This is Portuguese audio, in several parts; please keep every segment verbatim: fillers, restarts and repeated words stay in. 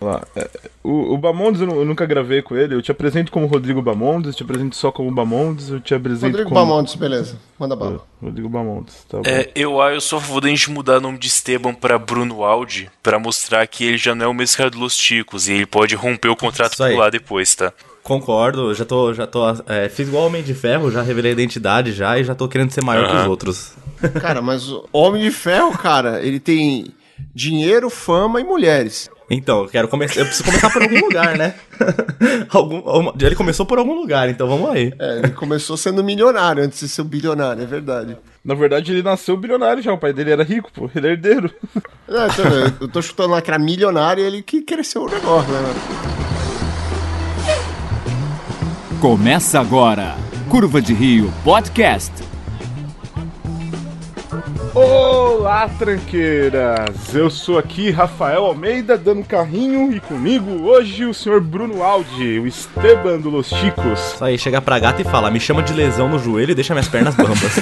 Lá, é, o, o Bamondes eu, eu nunca gravei com ele. Eu te apresento como Rodrigo Bamondes, eu te apresento só como Bamondes, eu te apresento Rodrigo como... Bamondes, beleza. Manda bala. É, Rodrigo Bamondes, tá bom. É, eu, eu sou a favor da gente mudar o nome de Esteban pra Bruno Aldi, pra mostrar que ele já não é o mesmo cara do Los Ticos e ele pode romper o contrato por lá depois, tá? Concordo, já tô, já tô, é, fiz igual Homem de Ferro, já revelei a identidade já e já tô querendo ser maior uhum. que os outros. Cara, mas o Homem de Ferro, cara, ele tem dinheiro, fama e mulheres. Então, eu quero começar, eu preciso começar por algum lugar, né? algum, ele começou por algum lugar, então vamos aí. É, ele começou sendo milionário antes de ser um bilionário, é verdade. Na verdade, ele nasceu bilionário já, o pai dele era rico, pô, ele é herdeiro. Não, então, eu tô chutando lá que era milionário e ele que cresceu o negócio, né? Começa agora, Curva de Rio Podcast. Olá, tranqueiras! Eu sou aqui Rafael Almeida, dando carrinho, e comigo hoje o senhor Bruno Aldi, o Esteban do Los Ticos. Isso aí, chega pra gata e fala, me chama de lesão no joelho e deixa minhas pernas bambas.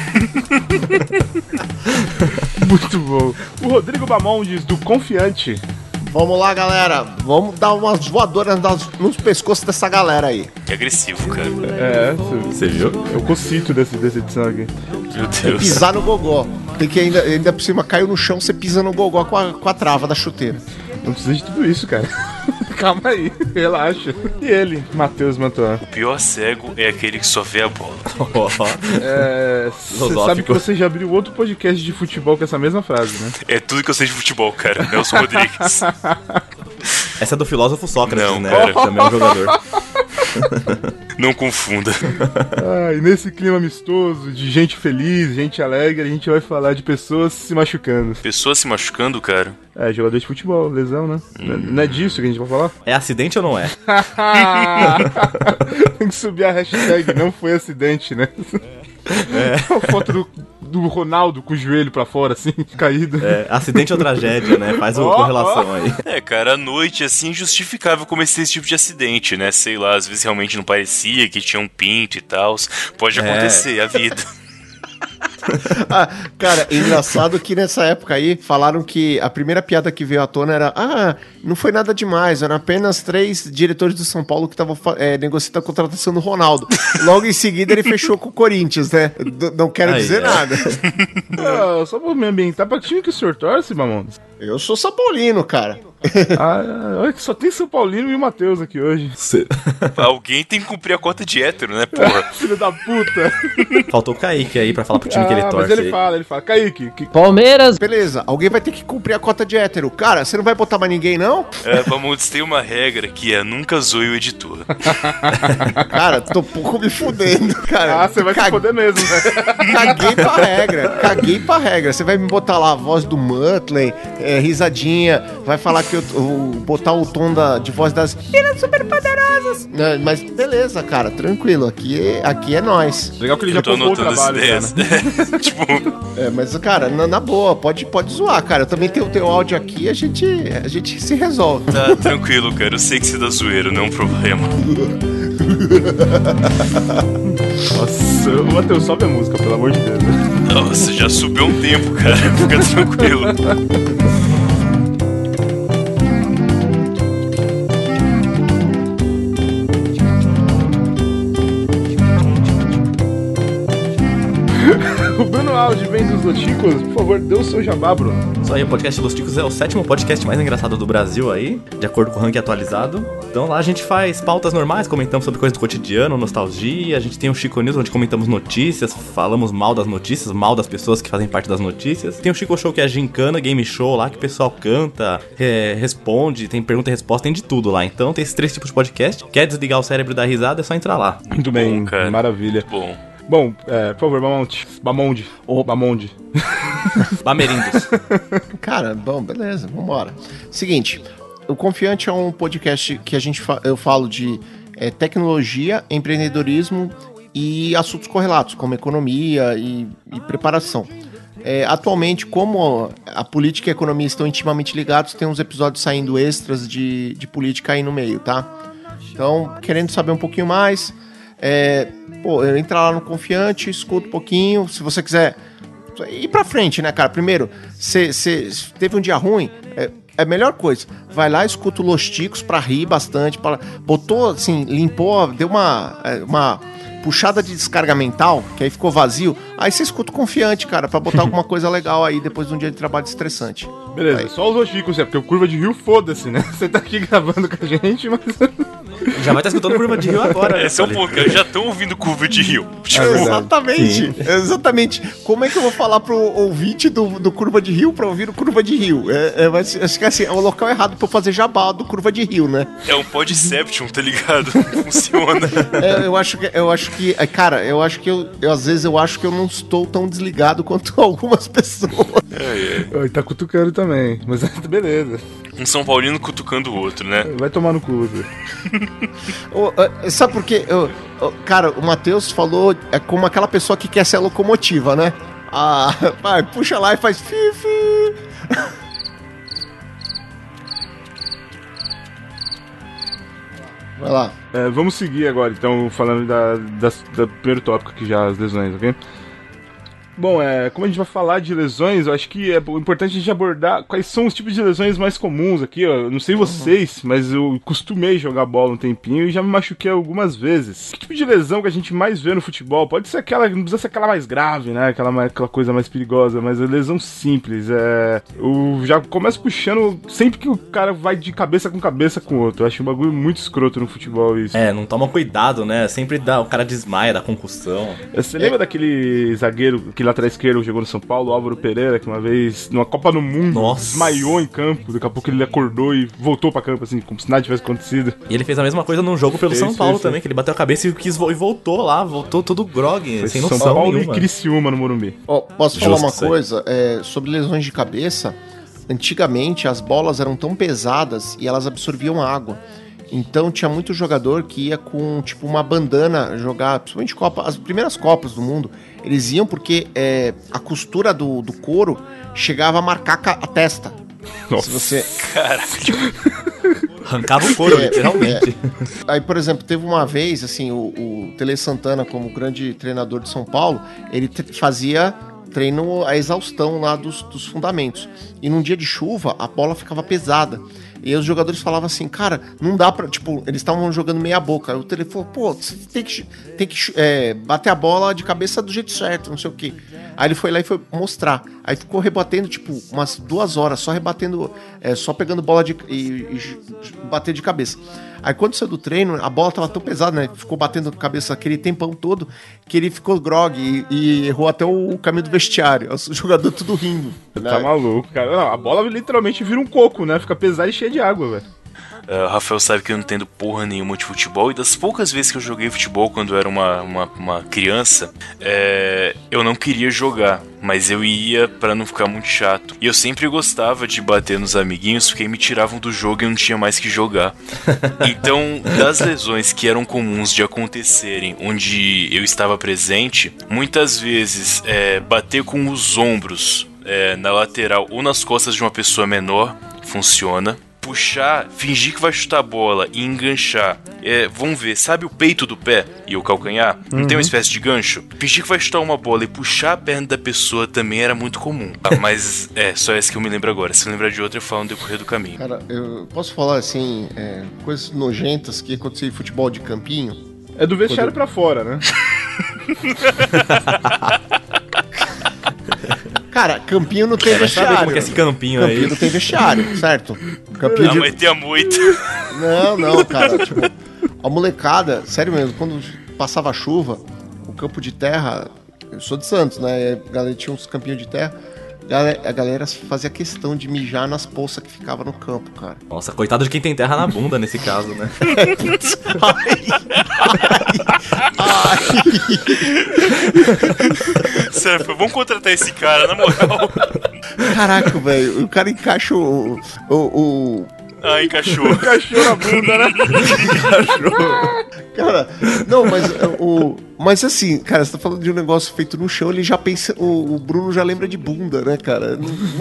Muito bom. O Rodrigo Bamondes, do Confiante. Vamos lá, galera. Vamos dar umas voadoras nos pescoços dessa galera aí. Que agressivo, cara. É, você viu? É o cocito desse, dessa edição aqui. Meu Deus. É pisar no gogó. Tem que ainda, ainda por cima, caiu no chão, você pisa no gogó com a, com a trava da chuteira. Não precisa de tudo isso, cara. Calma aí, relaxa. E ele, Matheus Mantuan. O pior cego é aquele que só vê a bola. É, você sabe que você já abriu outro podcast de futebol com essa mesma frase, né? É tudo que eu sei de futebol, cara. Nelson Rodrigues. Essa é do filósofo Sócrates, Não, né? Cara. Também é um jogador. Não confunda. Ah, e nesse clima amistoso, de gente feliz, gente alegre, a gente vai falar de pessoas se machucando. Pessoas se machucando, cara? É, jogador de futebol, lesão, né? Hum. Não é disso que a gente vai falar? É acidente ou não é? Tem que subir a hashtag, não foi acidente, né? É. A foto do, do Ronaldo com o joelho pra fora, assim, caído. É, acidente ou tragédia, né? Faz uma oh, correlação oh. aí. É, cara, à noite, assim, justificável cometer esse tipo de acidente, né? Sei lá, às vezes realmente não parecia que tinha um pinto e tal. Pode acontecer, é. a vida. Ah, cara, é engraçado que nessa época aí falaram que a primeira piada que veio à tona era: ah, não foi nada demais, eram apenas três diretores do São Paulo que estavam é, negociando a contratação do Ronaldo. Logo em seguida ele fechou com o Corinthians, né? D- não quero aí, dizer é. nada. Ah, só pra me ambientar, pra que time que o senhor torce, Mamondes? Eu sou São Paulino, cara. Ah, olha que só tem São Paulino e o Matheus aqui hoje. Alguém tem que cumprir a cota de hétero, né, porra? Filho da puta. Faltou o Kaique aí pra falar pro time ah, que ele torce. Mas ele aí. fala, ele fala, Kaique. Que... Palmeiras. Beleza, alguém vai ter que cumprir a cota de hétero. Cara, você não vai botar mais ninguém, não? É, vamos, tem uma regra que é nunca zoe o editor. Cara, tô um pouco me fudendo, cara. Ah, você vai Cag... se fuder mesmo, né? Caguei pra regra, caguei pra regra. Você vai me botar lá a voz do Muttley, é, risadinha, vai falar que eu, eu botar o tom da, de voz das meninas super poderosas. É, mas beleza, cara, tranquilo. Aqui é, aqui é nós. Legal que ele já poupou o trabalho, já, né? Tipo... É, mas, cara, na, na boa, pode, pode zoar, cara. Eu também tenho o teu áudio aqui, a gente, a gente se resolve. Tá, tranquilo, cara. Eu sei que você dá zoeiro, não é um problema. Nossa, o Matheus, sobe a música, pelo amor de Deus. Nossa, já subiu um tempo, cara. Fica tranquilo. O Bruno Aldi vem dos Los Ticos, por favor, dê o seu jabá, Bruno. Isso aí, o podcast Los Ticos é o sétimo podcast mais engraçado do Brasil aí, de acordo com o ranking atualizado. Então lá a gente faz pautas normais, comentamos sobre coisas do cotidiano, nostalgia, a gente tem o Chico News, onde comentamos notícias, falamos mal das notícias, mal das pessoas que fazem parte das notícias. Tem o Chico Show, que é a gincana, game show lá, que o pessoal canta, é, responde, tem pergunta e resposta, tem de tudo lá. Então tem esses três tipos de podcast. Quer desligar o cérebro da risada, é só entrar lá. Muito bem, bom, maravilha. Bom. Bom, é, por favor, Bamonde. Bamonde. Ou Bamonde. Bamerindos. Cara, bom, beleza, vambora. Seguinte, o Confiante é um podcast que a gente fa- eu falo de é, tecnologia, empreendedorismo e assuntos correlatos, como economia e, e preparação. É, atualmente, como a política e a economia estão intimamente ligados, tem uns episódios saindo extras de, de política aí no meio, tá? Então, querendo saber um pouquinho mais... É, pô, entra lá no Confiante, escuta um pouquinho. Se você quiser ir pra frente, né, cara? Primeiro, você teve um dia ruim, é, é a melhor coisa. Vai lá, escuta o Los Ticos pra rir bastante. Pra... Botou, assim, limpou, deu uma, uma puxada de descarga mental, que aí ficou vazio. Aí você escuta o Confiante, cara, pra botar alguma coisa legal aí depois de um dia de trabalho estressante. Beleza, aí. Só os Los Ticos, é porque o Curva de Rio, foda-se, né? Você tá aqui gravando com a gente, mas... Já vai estar escutando Curva de Rio agora. Esse é o ponto, cara. Já estão ouvindo Curva de Rio. Tipo, é exatamente, exatamente. Como é que eu vou falar pro ouvinte do, do Curva de Rio pra ouvir o Curva de Rio? É, é, mas, acho que assim, é o local errado pra eu fazer jabá do Curva de Rio, né? É um podception, tá ligado? Funciona. É, eu acho que, eu acho que, cara, eu acho que eu, eu, às vezes eu acho que eu não estou tão desligado quanto algumas pessoas. É, é. Ele tá cutucando também, mas beleza. Um São Paulino cutucando o outro, né? Vai tomar no cu, velho. Oh, sabe por quê? Oh, oh, cara, o Matheus falou é como aquela pessoa que quer ser a locomotiva, né? Ah, vai, puxa lá e faz fifi. Vai lá. É, vamos seguir agora, então, falando da, da, da primeiro tópico aqui já, as lesões, ok? Bom, é, como a gente vai falar de lesões, eu acho que é importante a gente abordar quais são os tipos de lesões mais comuns aqui, ó. Eu não sei vocês, mas eu costumei jogar bola um tempinho e já me machuquei algumas vezes. Que tipo de lesão que a gente mais vê no futebol? Pode ser aquela, não precisa ser aquela mais grave, né? Aquela, aquela coisa mais perigosa, mas é lesão simples. É, eu já começo puxando sempre que o cara vai de cabeça com cabeça com o outro. Eu acho um bagulho muito escroto no futebol isso. É, não toma cuidado, né? Sempre dá, o cara desmaia, dá concussão. Você lembra é. daquele zagueiro, aquele lateral esquerdo que jogou no São Paulo, Álvaro Pereira, que uma vez, numa Copa do Mundo, Nossa. desmaiou em campo, daqui a pouco ele acordou e voltou pra campo, assim, como se nada tivesse acontecido. E ele fez a mesma coisa num jogo pelo São Paulo também, que ele bateu a cabeça e, quis, e voltou lá, voltou todo grog, foi sem noção São Paulo nenhuma. E Criciúma no Morumbi. Oh, posso Justo, falar uma sei. coisa? É, sobre lesões de cabeça, antigamente as bolas eram tão pesadas e elas absorviam água. Então tinha muito jogador que ia com tipo uma bandana jogar, principalmente Copa, as primeiras Copas do mundo, eles iam porque é, a costura do, do couro chegava a marcar a testa. Nossa, se você... Caraca. Arrancava o couro, é, literalmente. É. Aí, por exemplo, teve uma vez, assim, o, o Tele Santana, como grande treinador de São Paulo, ele te- fazia treino a exaustão lá dos, dos fundamentos. E num dia de chuva, a bola ficava pesada. E aí os jogadores falavam assim, cara, não dá pra... Tipo, eles estavam jogando meia boca. Aí o Tele falou, pô, você tem que, tem que é, bater a bola de cabeça do jeito certo, não sei o quê. Aí ele foi lá e foi mostrar. Aí ficou rebatendo, tipo, umas duas horas, só rebatendo, é, só pegando bola de, e, e bater de cabeça. Aí quando saiu do treino, a bola tava tão pesada, né? Ficou batendo a cabeça aquele tempão todo, que ele ficou grog e, e errou até o, o caminho do vestiário. O jogador tudo rindo. Né? Tá maluco, cara. Não, a bola literalmente vira um coco, né? Fica pesada e cheia de água, velho. Uh, o Rafael sabe que eu não entendo porra nenhuma de futebol, e das poucas vezes que eu joguei futebol quando eu era uma, uma, uma criança, é, eu não queria jogar, mas eu ia pra não ficar muito chato. E eu sempre gostava de bater nos amiguinhos, porque aí me tiravam do jogo e eu não tinha mais que jogar. Então, das lesões que eram comuns de acontecerem onde eu estava presente, muitas vezes é, bater com os ombros é, na lateral ou nas costas de uma pessoa menor funciona. Puxar, fingir que vai chutar a bola e enganchar. É, vamos ver, sabe o peito do pé e o calcanhar? Não uhum. tem uma espécie de gancho? Fingir que vai chutar uma bola e puxar a perna da pessoa também era muito comum. Ah, mas é só essa que eu me lembro agora. Se eu lembrar de outra, eu falo no decorrer do caminho. Cara, eu posso falar assim, é, coisas nojentas que aconteceu em futebol de campinho? É do vestiário Quando... pra fora, né? Cara, campinho não tem é, vestiário. Sabe como que é esse campinho, campinho aí? não tem vestiário, certo? Campinho não, de... mas tem a moita. Não, não, cara. Tipo, a molecada, sério mesmo, quando passava chuva, o campo de terra... Eu sou de Santos, né? A galera tinha uns campinhos de terra. A galera fazia questão de mijar nas poças que ficavam no campo, cara. Nossa, coitado de quem tem terra na bunda nesse caso, né? ai, ai, ai. Sério, vamos contratar esse cara, na moral. Caraca, velho, o cara encaixa o... o, o... Ah, encaixou. Encaixou na bunda, né? Encaixou. Cara, não, mas o... Mas assim, cara, você tá falando de um negócio feito no chão, ele já pensa. O, o Bruno já lembra de bunda, né, cara?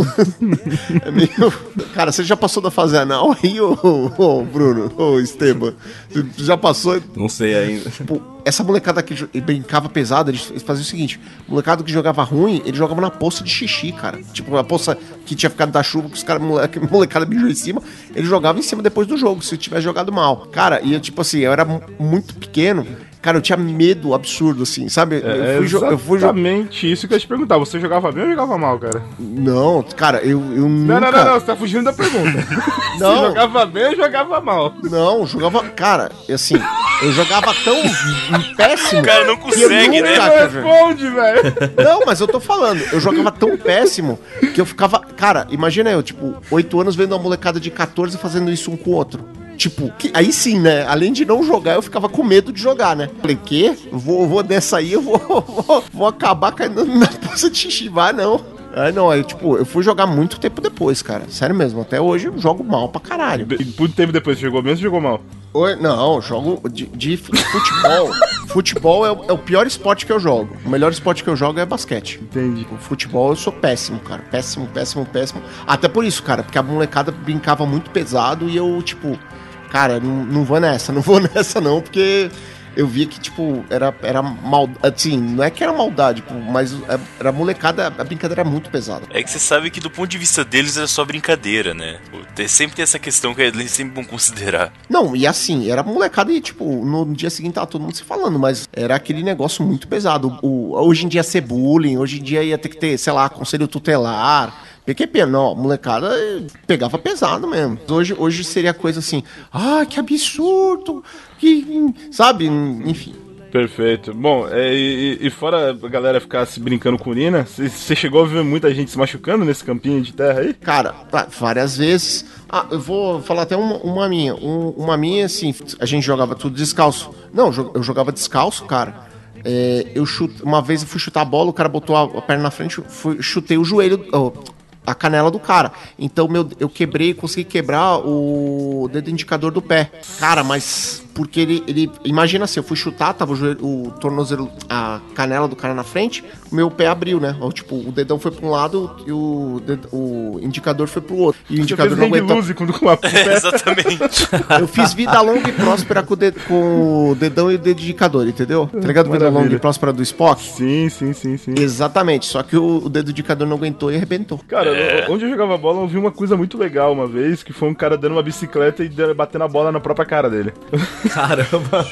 É meio. Cara, você já passou da fase anal aí, ô, ô Bruno? Ô, Esteban? Você já passou? Não sei ainda. Pô, essa molecada que brincava pesado, eles faziam o seguinte: o molecado que jogava ruim, ele jogava na poça de xixi, cara. Tipo, a poça que tinha ficado da chuva, que os caras, moleque, molecada mijou em cima, ele jogava em cima depois do jogo, se tivesse jogado mal. Cara, e eu, tipo assim, eu era muito pequeno. Cara, eu tinha medo absurdo, assim, sabe? É, eu fui eu fui exatamente isso que eu ia te perguntar. Você jogava bem ou jogava mal, cara? Não, cara, eu, eu nunca... Não, não, não, não, você tá fugindo da pergunta. Não. Você jogava bem ou jogava mal? Não, jogava... Cara, assim, eu jogava tão péssimo... O cara não consegue, né? Não responde, velho. Não, mas eu tô falando, eu jogava tão péssimo que eu ficava... Cara, imagina eu, tipo, oito anos vendo uma molecada de catorze fazendo isso um com o outro. Tipo, que, aí sim, né? Além de não jogar, eu ficava com medo de jogar, né? Falei, quê? Vou, vou dessa aí, eu vou, vou, vou acabar caindo na poça de xixi. Vai, não. Aí não, aí tipo, eu fui jogar muito tempo depois, cara. Sério mesmo, até hoje eu jogo mal pra caralho. E muito tempo depois, você jogou mesmo ou jogou mal? Oi, não, eu jogo de, de futebol. Futebol é o, é o pior esporte que eu jogo. O melhor esporte que eu jogo é basquete. Entendi. O futebol eu sou péssimo, cara. Péssimo, péssimo, péssimo. Até por isso, cara, porque a molecada brincava muito pesado e eu, tipo... Cara, não, não vou nessa, não vou nessa não, porque eu via que, tipo, era, era mal, assim, não é que era maldade, mas era molecada, a brincadeira era muito pesada. É que você sabe que do ponto de vista deles era só brincadeira, né? Sempre tem essa questão que eles sempre vão considerar. Não, e assim, era molecada e, tipo, no dia seguinte tava todo mundo se falando, mas era aquele negócio muito pesado. O, hoje em dia ia ser bullying, hoje em dia ia ter que ter, sei lá, conselho tutelar... P Q P, não, a molecada pegava pesado mesmo. Hoje, hoje seria coisa assim, ah, que absurdo, que, sabe, enfim. Perfeito. Bom, é, e, e fora a galera ficar se brincando com urina, você chegou a ver muita gente se machucando nesse campinho de terra aí? Cara, várias vezes. Ah, eu vou falar até uma, uma minha. Um, uma minha, assim, a gente jogava tudo descalço. Não, eu jogava descalço, cara. É, eu chute, uma vez eu fui chutar a bola, o cara botou a, a perna na frente, fui, chutei o joelho... Oh, a canela do cara. Então meu, eu quebrei, consegui quebrar o dedo indicador do pé. Cara, mas porque ele, ele imagina assim, eu fui chutar, tava o, joelho, o tornozelo, a canela do cara na frente, o meu pé abriu, né? Ou, tipo, o dedão foi pra um lado e o, dedo, o indicador foi pro outro. E o Você indicador fez não aguentou. Com, com a é, exatamente. Eu fiz vida longa e próspera com o, dedo, com o dedão e o dedo indicador, entendeu? Tá ligado? Vida longa e próspera do Spock? Sim, sim, sim, sim. Exatamente, só que o, o dedo indicador não aguentou e arrebentou. Cara, é. onde eu jogava bola, eu vi uma coisa muito legal uma vez, que foi um cara dando uma bicicleta e batendo a bola na própria cara dele. Caramba!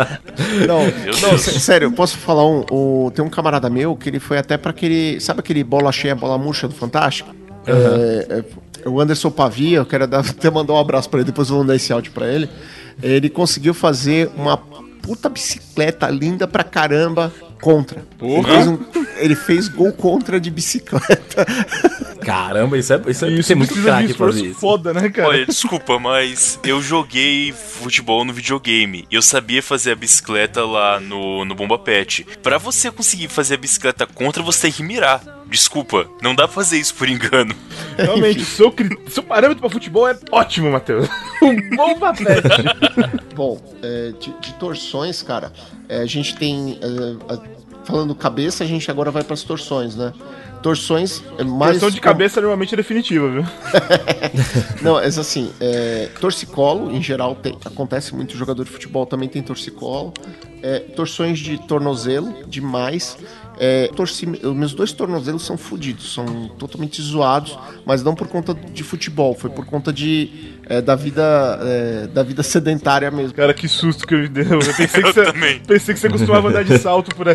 Não, não, sério, eu posso falar um, um... Tem um camarada meu que ele foi até pra aquele... Sabe aquele bola cheia, bola murcha do Fantástico? Uhum. É, é, o Anderson Pavia, eu quero dar, até mandar um abraço pra ele, depois eu vou mandar esse áudio pra ele. Ele conseguiu fazer uma puta bicicleta linda pra caramba contra. Ele fez, um, ele fez gol contra de bicicleta. Caramba, isso é, isso é, isso isso é muito craque fazer isso. Foda, né, cara? Olha, desculpa, mas eu joguei futebol no videogame. Eu sabia fazer a bicicleta lá no, no Bomba Pet. Pra você conseguir fazer a bicicleta contra, você tem que mirar. Desculpa, não dá pra fazer isso por engano. Realmente, seu, seu parâmetro pra futebol é ótimo, Matheus. Um Bomba Pet. Bom, é, de, de torções, cara, é, a gente tem... É, a, falando cabeça, a gente agora vai pras torções, né? Torções é mais... Torção de cabeça com... normalmente é definitiva, viu? Não, é assim, é, torcicolo, em geral, tem, acontece muito, jogador de futebol também tem torcicolo. É, torções de tornozelo, demais. É, torci, meus dois tornozelos são fodidos, são totalmente zoados, mas não por conta de futebol, foi por conta de, é, da, vida, é, da vida sedentária mesmo. Cara, que susto que eu me deu. Eu pensei, que, eu você, pensei que você costumava andar de salto por aí.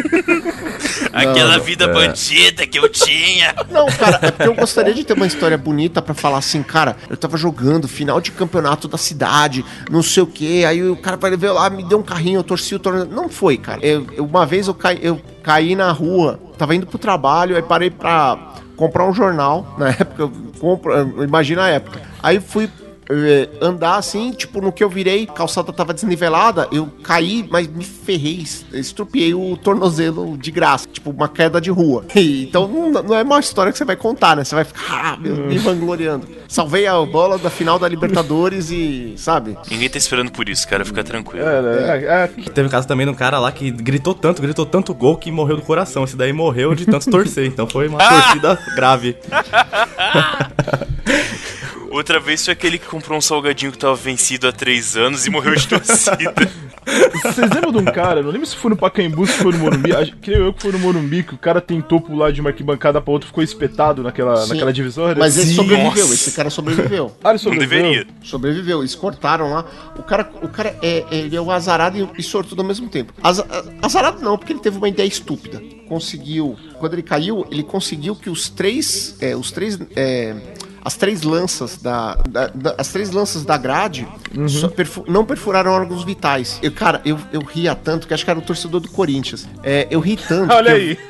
Aquela não, não. vida é. bandida que eu tinha. Não, cara, é porque eu gostaria de ter uma história bonita pra falar assim, cara, eu tava jogando final de campeonato da cidade, não sei o que, aí o cara vai ver lá, me deu um carrinho, eu torci o tornozelo. Não foi, cara. Eu, eu, uma vez eu caí, eu caí na rua, tava indo pro trabalho, aí parei pra comprar um jornal, na época, eu compro, imagina a época. Aí fui é, andar assim, tipo, no que eu virei, a calçada tava desnivelada, eu caí, mas me ferrei, estrupiei o tornozelo de graça, tipo, uma queda de rua. E, então não, não é uma história que você vai contar, né? Você vai ficar, ah, meu, me vangloriando. Salvei a bola da final da Libertadores e, sabe? Ninguém tá esperando por isso, cara, fica tranquilo. É, é, é, é. Teve um caso também de um cara lá que gritou tanto, gritou tanto gol que morreu do coração. Esse daí morreu de tanto torcer, então foi uma torcida grave. Outra vez foi aquele que comprou um salgadinho que tava vencido há três anos e morreu de torcida. Vocês lembram de um cara, não lembro se foi no Pacaembu, se foi no Morumbi, acho, creio eu que foi no Morumbi, que o cara tentou pular de uma arquibancada pra outra, ficou espetado naquela, naquela divisória. Mas ele Sim, sobreviveu, nossa. esse cara sobreviveu. Ah, ele Não sobreviveu? deveria. Sobreviveu, eles cortaram lá. O cara, o cara é, ele é o azarado e, e sortudo ao mesmo tempo. Aza, azarado não, porque ele teve uma ideia estúpida. Conseguiu, quando ele caiu, ele conseguiu que os três, é, os três, é, as três lanças da, da, da as três lanças da grade uhum. só perfu- não perfuraram órgãos vitais. Eu, cara, eu, eu ria tanto que acho que era o torcedor do Corinthians. É, eu ri tanto. Olha eu... aí.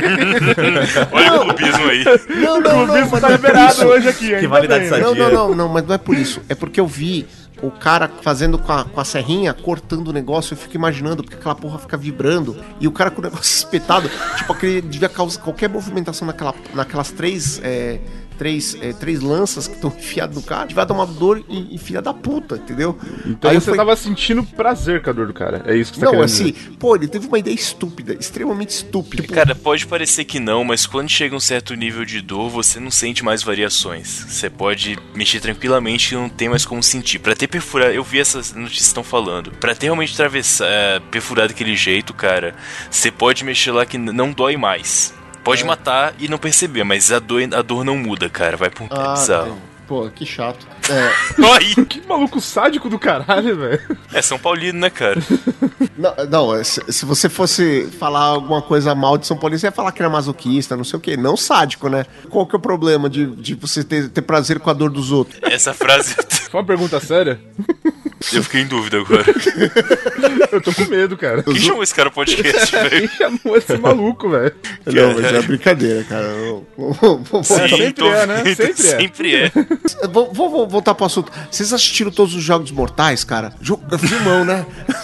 Olha o clubismo aí. Não, não, não, Isso mas tá não é liberado por isso. hoje aqui, hein? Que validade Tá Não, sadia. não, não, não, mas não é por isso. É porque eu vi o cara fazendo com a, com a serrinha, cortando o negócio, eu fico imaginando, porque aquela porra fica vibrando, e o cara com o negócio espetado, tipo, aquele devia causar qualquer movimentação naquela, naquelas três, é, três, é, três lanças que estão enfiadas no cara, devia dar uma dor em, em filha da puta, entendeu? Então Aí você eu falei, tava sentindo prazer com a dor do cara, é isso que você tá não, querendo assim, dizer. pô, ele teve uma ideia estúpida, extremamente estúpida. Cara, pode parecer que não, mas quando chega um certo nível de dor, você não sente mais variações. Você pode mexer tranquilamente e não tem mais como sentir. Pra ter perfurado, eu vi essas notícias que estão falando. Pra ter realmente atravessar, é, perfurado daquele jeito, cara, você pode mexer lá que n- não dói mais. Pode é. matar e não perceber, mas a dor, a dor não muda, cara. Vai pra um Ah, bizarro. tem. Pô, que chato. É. Aí. Que maluco sádico do caralho, velho. É São Paulino, né, cara? Não, não se, se você fosse falar alguma coisa mal de São Paulo, você ia falar que era masoquista, não sei o quê. Não sádico, né? Qual que é o problema de, de você ter, ter prazer com a dor dos outros? Essa frase. Foi uma pergunta séria? Eu fiquei em dúvida agora. Eu tô com medo, cara. Quem chamou esse cara no podcast, velho? Quem chamou esse maluco, velho? Não, mas é brincadeira, cara. Eu- eu- eu- eu- Sim, sempre tô é, né? vendo, Sempre é. Sempre é. Vou, vou- vou voltar pro assunto. Vocês assistiram todos os Jogos Mortais, cara? Jo- Filmão, né?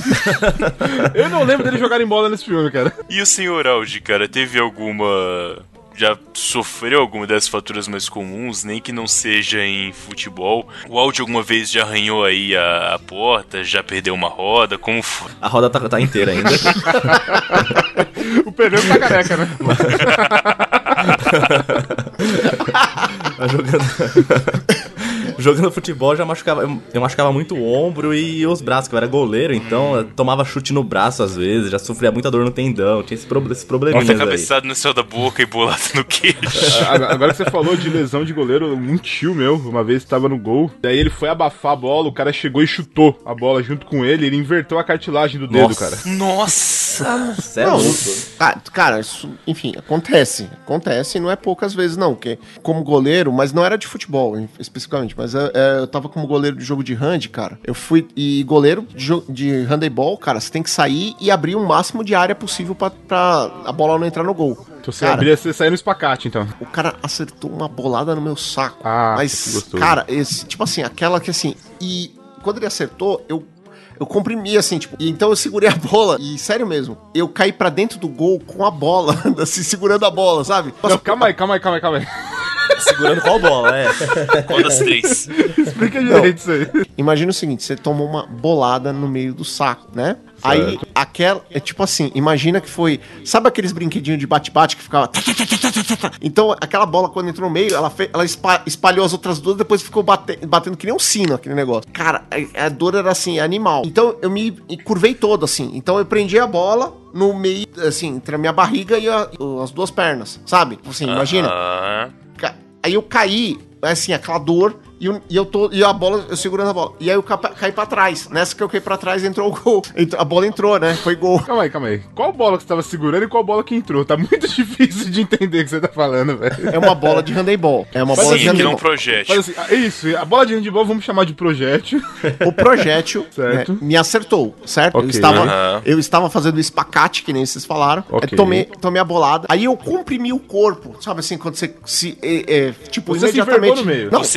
Eu não lembro dele jogarem bola nesse filme, cara. E o senhor Aldi, cara, teve alguma... Já sofreu alguma dessas faturas mais comuns, nem que não seja em futebol? O Aldi alguma vez já arranhou aí a, a porta, já perdeu uma roda? Como foi? A roda tá, tá inteira ainda. O pneu tá careca, né? Mas jogando... Jogando futebol, já machucava, eu, eu machucava muito o ombro e os braços, que eu era goleiro, então eu tomava chute no braço às vezes, já sofria muita dor no tendão, tinha esse, pro, esse probleminha. Nossa, cabeçado no céu da boca e bolado no queixo. Agora que você falou de lesão de goleiro, um tio meu, uma vez tava no gol, daí ele foi abafar a bola, o cara chegou e chutou a bola junto com ele, ele inverteu a cartilagem do dedo, Nossa. cara. Nossa! Cê é Não, louco. cara, cara, isso, enfim, acontece. Acontece e não é poucas vezes, não. Porque como goleiro, mas não era de futebol especificamente, mas é, é, eu tava como goleiro de jogo de hand, cara. Eu fui. E goleiro de, jo- de handebol, cara, você tem que sair e abrir o máximo de área possível pra, pra a bola não entrar no gol. Então você Cara, abria, você saía no espacate, então. o cara acertou uma bolada no meu saco. Ah, que mas, gostoso. cara, esse, tipo assim, aquela que assim. E quando ele acertou, eu. Eu comprimi assim, tipo, e então eu segurei a bola e, sério mesmo, eu caí pra dentro do gol com a bola, assim, segurando a bola, sabe? Não, calma aí, calma aí, calma aí, calma aí. Segurando qual bola, é. Qual das três? Explica direito isso aí. Imagina o seguinte, você tomou uma bolada no meio do saco, né? Aí, aquela, é tipo assim, imagina que foi, sabe aqueles brinquedinhos de bate-bate que ficava... Então, aquela bola, quando entrou no meio, ela, fe... ela espa- espalhou as outras duas, depois ficou bate... batendo que nem um sino, aquele negócio. Cara, a, a dor era, assim, animal. Então, eu me curvei todo, assim. Então, eu prendi a bola no meio, assim, entre a minha barriga e a- as duas pernas, sabe? Assim, imagina. Ah, Ca- Aí eu caí, assim, aquela dor, e eu, e eu tô, e a bola, eu segurando a bola. E aí eu ca- caí pra trás. Nessa que eu caí pra trás, entrou o gol. Ent- A bola entrou, né? Foi gol. Calma aí, calma aí. Qual bola que você tava segurando e qual bola que entrou? Tá muito difícil de entender o que você tá falando, velho. É uma bola de handebol. É uma Mas bola de sim, que não handebol. projétil. Mas assim, ah, isso, a bola de handball vamos chamar de projétil. O projétil Certo. né, me acertou, certo? Ok. Eu, estava, Aham. eu estava fazendo espacate, que nem vocês falaram. Ok. Aí tomei, tomei a bolada. Aí eu comprimi o corpo. Sabe assim, quando você se. É, é, tipo, Você se imediatamente. envergou no meio. Não, Você virou uma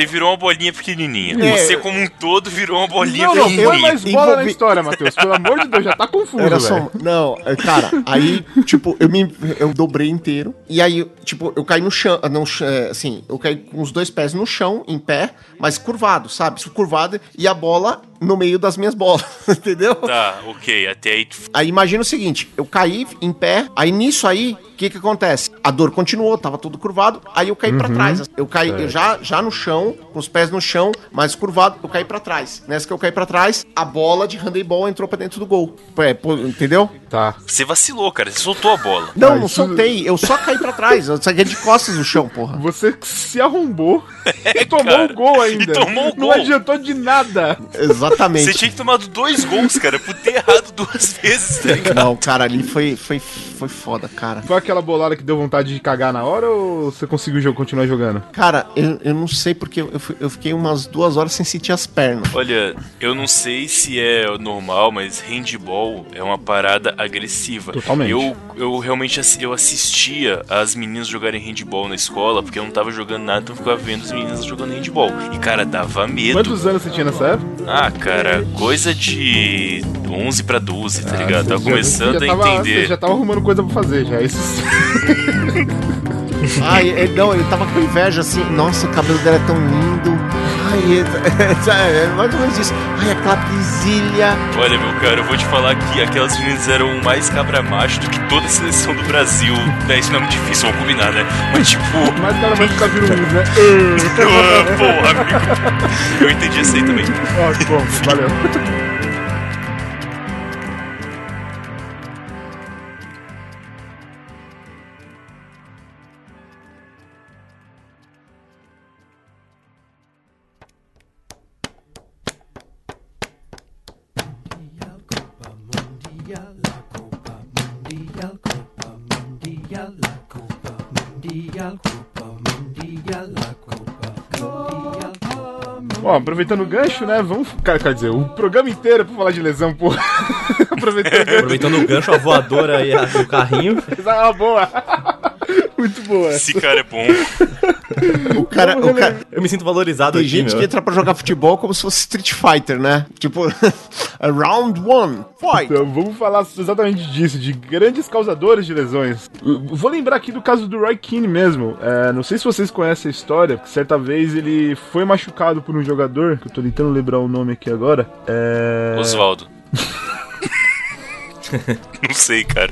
bolinha pequenininha. É. Você, como um todo, virou uma bolinha Não, não, pequenininha. põe mais bola Envolvi- na história, Matheus. Pelo amor de Deus, já tá confuso, Era velho. só. Não, é, cara, aí, tipo, eu me. Eu dobrei inteiro. E aí, tipo, eu caí no chão. No, chão, é, assim, eu caí com os dois pés no chão, em pé, mas curvado, sabe? Curvado e a bola no meio das minhas bolas, entendeu? Tá, ok, até aí... Aí imagina o seguinte, eu caí em pé, aí nisso aí, o que que acontece? A dor continuou, tava tudo curvado, aí eu caí pra trás. Eu caí eu já, já no chão, com os pés no chão, mas curvado, eu caí pra trás. Nessa que eu caí pra trás, a bola de handebol entrou pra dentro do gol. É, pô, entendeu? Tá. Você vacilou, cara, você soltou a bola. Não, Ah, não isso- soltei, eu só caí pra trás, eu saí de costas no chão, porra. Você se arrombou e tomou cara. o gol ainda. E tomou o Não gol. adiantou de nada. Exatamente. Você tinha que tomado dois gols, cara, por ter errado duas vezes, tá ligado? Não, cara, ali foi, foi, foi foda, cara. Foi aquela bolada que deu vontade de cagar na hora ou você conseguiu jo- continuar jogando? Cara, eu, eu não sei porque eu, fui- eu fiquei umas duas horas sem sentir as pernas. Olha, eu não sei se é normal, mas handball é uma parada agressiva. Totalmente. Eu, eu realmente assi- eu assistia as meninas jogarem handball na escola, porque eu não tava jogando nada, então eu ficava vendo as meninas jogando handball. E, cara, dava medo. Quantos anos você tinha nessa época? Ah, cara, coisa de onze pra doze, tá ligado? Tava Você começando já a tava- entender. Você já tava arrumando coisa pra fazer, já. Isso sim. Ai, ele, não, ele tava com inveja assim. Nossa, o cabelo dela é tão lindo. Ai, é, é mais ou menos isso. Ai, aquela presilha. Olha, meu cara, eu vou te falar que aquelas meninas eram mais cabra-macho do que toda a seleção do Brasil. É, isso não é muito difícil, vamos combinar, né? Mas, tipo... Mas o cara vai ficar virando isso, né? Porra, amigo. Eu entendi isso aí também. Ó, bom, valeu. Ó, aproveitando o gancho, né? Vamos. Cara, quer dizer, o programa inteiro é pra falar de lesão, porra. aproveitando o gancho. Aproveitando o gancho, a voadora e a- o carrinho. Essa é uma boa. Muito boa. Esse cara é bom. O cara, o cara Eu me sinto valorizado tem aqui, gente meu. que entra pra jogar futebol como se fosse Street Fighter, né? Tipo, round one, fight. Então, vamos falar exatamente disso, de grandes causadores de lesões. Eu vou lembrar aqui do caso do Roy Keane mesmo. É, não sei se vocês conhecem a história, porque certa vez ele foi machucado por um jogador, que eu tô tentando lembrar o nome aqui agora. É... Osvaldo. Não sei, cara.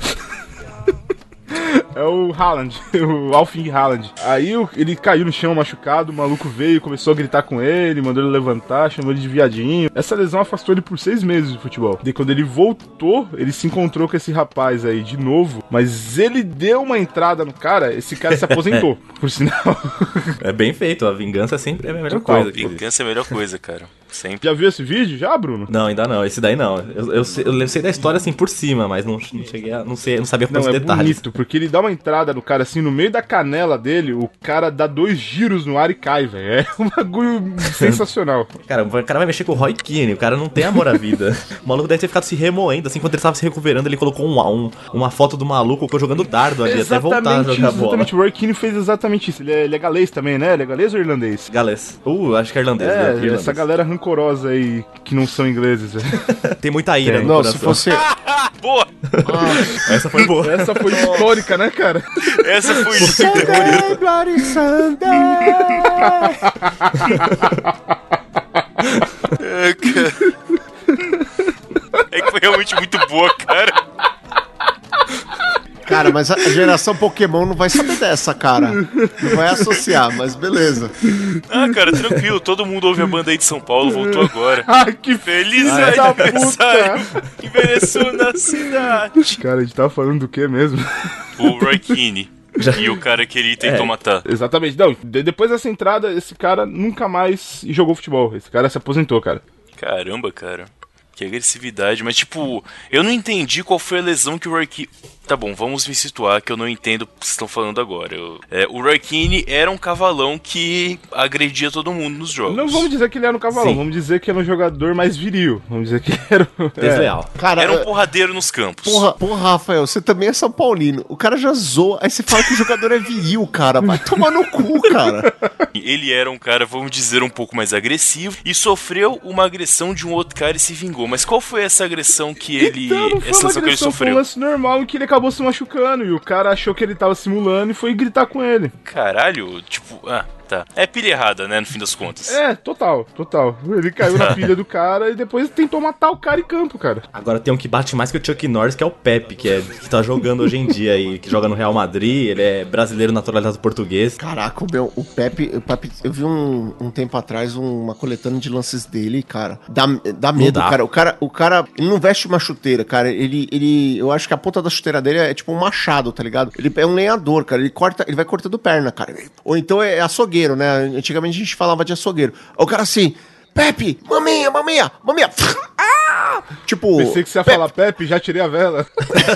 É o Haaland, o Alfie Haaland. Aí o- ele caiu no chão machucado, o maluco veio, começou a gritar com ele, mandou ele levantar, chamou ele de viadinho. Essa lesão afastou ele por seis meses do futebol. Daí quando ele voltou, ele se encontrou com esse rapaz aí de novo, mas ele deu uma entrada no cara, esse cara se aposentou, por sinal. É bem feito, a vingança sempre é a melhor Total. coisa que existe. Vingança é a melhor coisa, cara. Sempre. Já viu esse vídeo? Já, Bruno? Não, ainda não, esse daí não. Eu, eu, sei, eu sei da história assim por cima, mas não, não cheguei a. Não, sei, não sabia Não, quantos é detalhes. bonito, porque ele dá uma entrada no cara assim, no meio da canela dele, o cara dá dois giros no ar e cai, velho. É um bagulho sensacional. Cara, o cara vai mexer com o Roy Keane, o cara não tem amor à vida. O maluco deve ter ficado se remoendo, assim, quando ele tava se recuperando, ele colocou um, um, uma foto do maluco, ficou jogando dardo ali, até voltar a Exatamente, jogar bola. exatamente. O Roy Keane fez exatamente isso. Ele é, ele é galês também, né? Ele é galês ou irlandês? Galês. Uh, acho que é irlandês. né? É, Irlandês. essa galera rancorosa aí, que não são ingleses. Tem muita ira no Não, coração. se fosse. Boa! Essa foi boa. Essa foi histórica, né, cara? Essa foi Sunday, Bloody Sunday. É, cara. É que foi realmente muito boa, cara. Cara, mas a geração Pokémon não vai saber dessa, cara. Não vai associar, mas beleza. Ah, cara, tranquilo. Todo mundo ouve a banda aí de São Paulo, voltou agora. Ai, que Feliz filha da aniversário! Envelheceu na cidade. Cara, a gente tava falando do que mesmo? O Roy Keane. E o cara que ele tentou É. matar. Exatamente. Não, de- depois dessa entrada, esse cara nunca mais jogou futebol. Esse cara se aposentou, cara. Caramba, cara. Que agressividade, mas tipo, eu não entendi qual foi a lesão que o Roy Keane... Tá bom, vamos me situar que eu não entendo o que vocês estão falando agora. Eu... É, o Roy Keane era um cavalão que agredia todo mundo nos jogos. Não vamos dizer que ele era um cavalão, Sim. vamos dizer que era um jogador mais viril. Vamos dizer que era... Desleal. Cara, Era um porradeiro nos campos. Porra, porra, Rafael, você também é São Paulino. O cara já zoa, aí você fala que o jogador é viril, cara. Vai tomar no cu, cara. Ele era um cara, vamos dizer, um pouco mais agressivo e sofreu uma agressão de um outro cara e se vingou. Mas qual foi essa agressão que ele... Então, não foi essa uma agressão que ele agressão, foi um sofreu? lance normal em que ele acabou se machucando e o cara achou que ele tava simulando e foi gritar com ele. Caralho, tipo... Ah, tá. É pilha errada, né, no fim das contas. É, total, total. Ele caiu na pilha do cara e depois tentou matar o cara em campo, cara. Agora tem um que bate mais que o Chuck Norris, que é o Pepe, que, é, que tá jogando hoje em dia aí, que joga no Real Madrid, ele é brasileiro naturalizado português. Caraca, o meu, o Pepe, o Pepe, eu vi um, um tempo atrás uma coletânea de lances dele, cara. Dá, dá medo, dá. cara. O cara, o cara, ele não veste uma chuteira, cara. Ele, ele, eu acho que a ponta da chuteira dele é tipo um machado, tá ligado? Ele é um lenhador, cara. Ele corta, ele vai cortando perna, cara. Ou então é açougueiro, né? Antigamente a gente falava de açougueiro. O cara assim, Pepe, maminha, maminha, maminha. Ah! Tipo, Pensei que você ia Pepe. falar Pepe, já tirei a vela.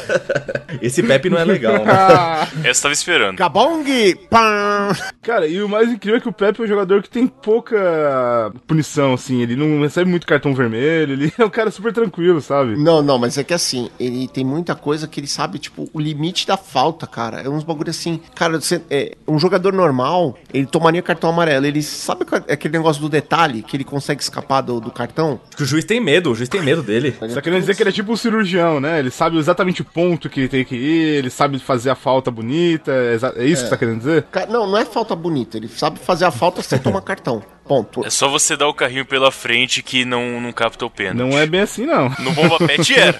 Esse Pepe não é legal, né? Ah, Essa eu tava esperando. Cabong, pam. cara, e o mais incrível é que o Pepe é um jogador que tem pouca punição, assim. Ele não recebe muito cartão vermelho, ele é um cara super tranquilo, sabe? Não, não, mas é que assim, ele tem muita coisa que ele sabe, tipo, o limite da falta, cara. É uns bagulho assim. Cara, você, é, um jogador normal, ele tomaria cartão amarelo. Ele sabe aquele negócio do detalhe, que ele consegue escapar do, do cartão? Porque o juiz tem medo, o juiz tem medo dele. Você tá querendo dizer que ele é tipo um cirurgião, né? Ele sabe exatamente o ponto que ele tem que ir, ele sabe fazer a falta bonita, é, exa- é isso que você tá querendo dizer? Ca- Não, não é falta bonita. Ele sabe fazer a falta sem tomar cartão. Ponto. É só você dar o carrinho pela frente que não, não capta o pênalti. Não é bem assim, não. No Bomba Pet era.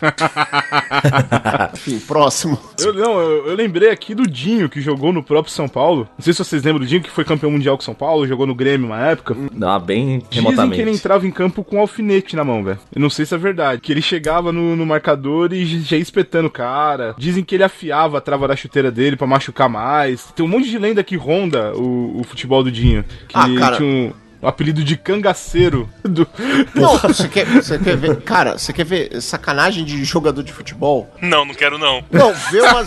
Enfim, próximo. Eu, não, eu, eu lembrei aqui do Dinho, que jogou no próprio São Paulo. Não sei se vocês lembram do Dinho, que foi campeão mundial com São Paulo, jogou no Grêmio uma época. Não, bem Dizem remotamente. que ele entrava em campo com um alfinete na mão, velho. Eu não sei se é verdade. Que ele chegava no, no marcador e já ia espetando o cara. Dizem que ele afiava a trava da chuteira dele pra machucar mais. Tem um monte de lenda que ronda o, o futebol do Dinho. Que Ah, ele cara. tinha um... O apelido de cangaceiro do... Não, você quer, você quer ver... Cara, você quer ver sacanagem de jogador de futebol? Não, não quero não. Não, vê umas...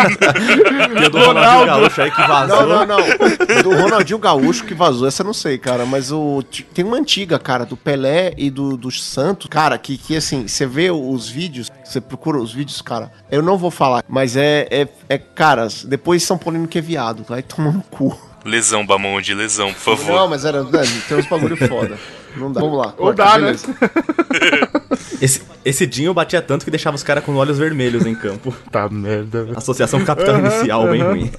Tem o do Ronaldinho Gaúcho aí que vazou. Não, não, não. Do Ronaldinho Gaúcho que vazou, essa eu não sei, cara. Mas o tem uma antiga, cara, do Pelé e do, do Santos. Cara, que, que assim, você vê os vídeos, você procura os vídeos, cara. Eu não vou falar, mas é, é, é caras, depois São Paulino que é viado, vai tomar no cu. Lesão, Bamon, de lesão, por favor. Não, mas era, né, tem uns bagulho foda. Não dá. Vamos lá. Ou corta, dá, beleza. né? Esse, esse Dinho batia tanto que deixava os caras com olhos vermelhos em campo. Tá merda, velho. Associação capital inicial, bem ruim.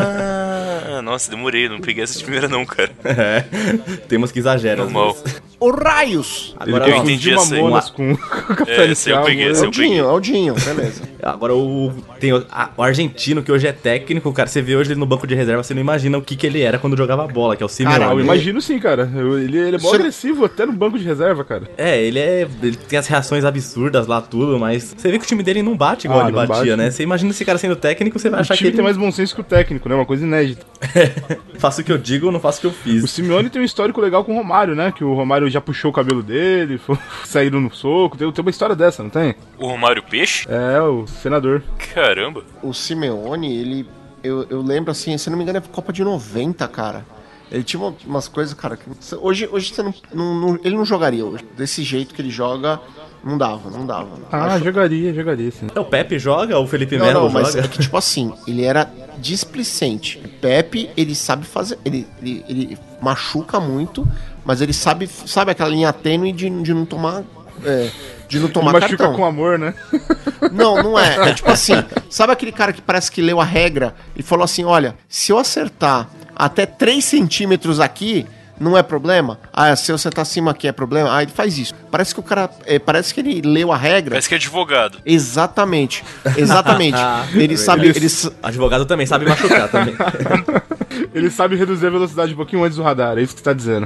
Ah, nossa, demorei, não peguei essa de primeira não, cara. É, temos que exagerar. Normal. O Raios. Agora, Ele eu ó, entendi confundiu essa aí. Mamonas com com o É, essa eu Inicial, peguei, né? essa É o Dinho, é o Dinho, beleza. agora o, tem o, a- o argentino, que hoje é técnico, cara, você vê hoje ele no banco de reserva, você não imagina o que, que ele era quando jogava bola, que é o Simeone. Ah, eu Ele- imagino sim, cara. Eu- ele, ele é mó Você- agressivo até no banco de reserva, cara. É, ele é. Ele tem as reações absurdas lá, tudo, mas você vê que o time dele não bate igual Ah, ele não batia, bate. né? Você imagina esse cara sendo técnico, você vai O achar que time ele. tem mais bom senso que o técnico, né? Uma coisa inédita. Faço o que eu digo, não faço o que eu O fiz. Simeone tem um histórico legal com o Romário, né? Que o Romário já puxou o cabelo dele, foi- saíram no soco. Tem, tem uma história dessa, não tem? O Romário Peixe? É, o senador. Caramba. O Simeone, ele... Eu, eu lembro, assim, se não me engano, é Copa de noventa, cara. Ele tinha uma- umas coisas, cara, que... Hoje, hoje você não, não- não- ele não jogaria hoje. Desse jeito que ele joga, não dava, não dava. Ah, Acho- jogaria, jogaria sim. É, o Pepe joga, o Felipe Não, Melo não, mas joga. é que, tipo assim, ele era displicente. O Pepe, ele sabe fazer... Ele, ele, ele machuca muito, mas ele sabe, sabe aquela linha tênue de, de não tomar... É, de não tomar Ele machuca cartão. com amor, né? Não, não é. É tipo assim, sabe aquele cara que parece que leu a regra e falou assim, olha, se eu acertar até três centímetros aqui, não é problema? Ah, se eu acertar acima aqui é problema? Ah, ele faz isso. Parece que o cara, é, parece que ele leu a regra. Parece que é advogado. Exatamente, exatamente. Ele sabe, Isso. ele, sa- Advogado também sabe machucar também. Ele sabe reduzir a velocidade um pouquinho antes do radar, é isso que você tá dizendo.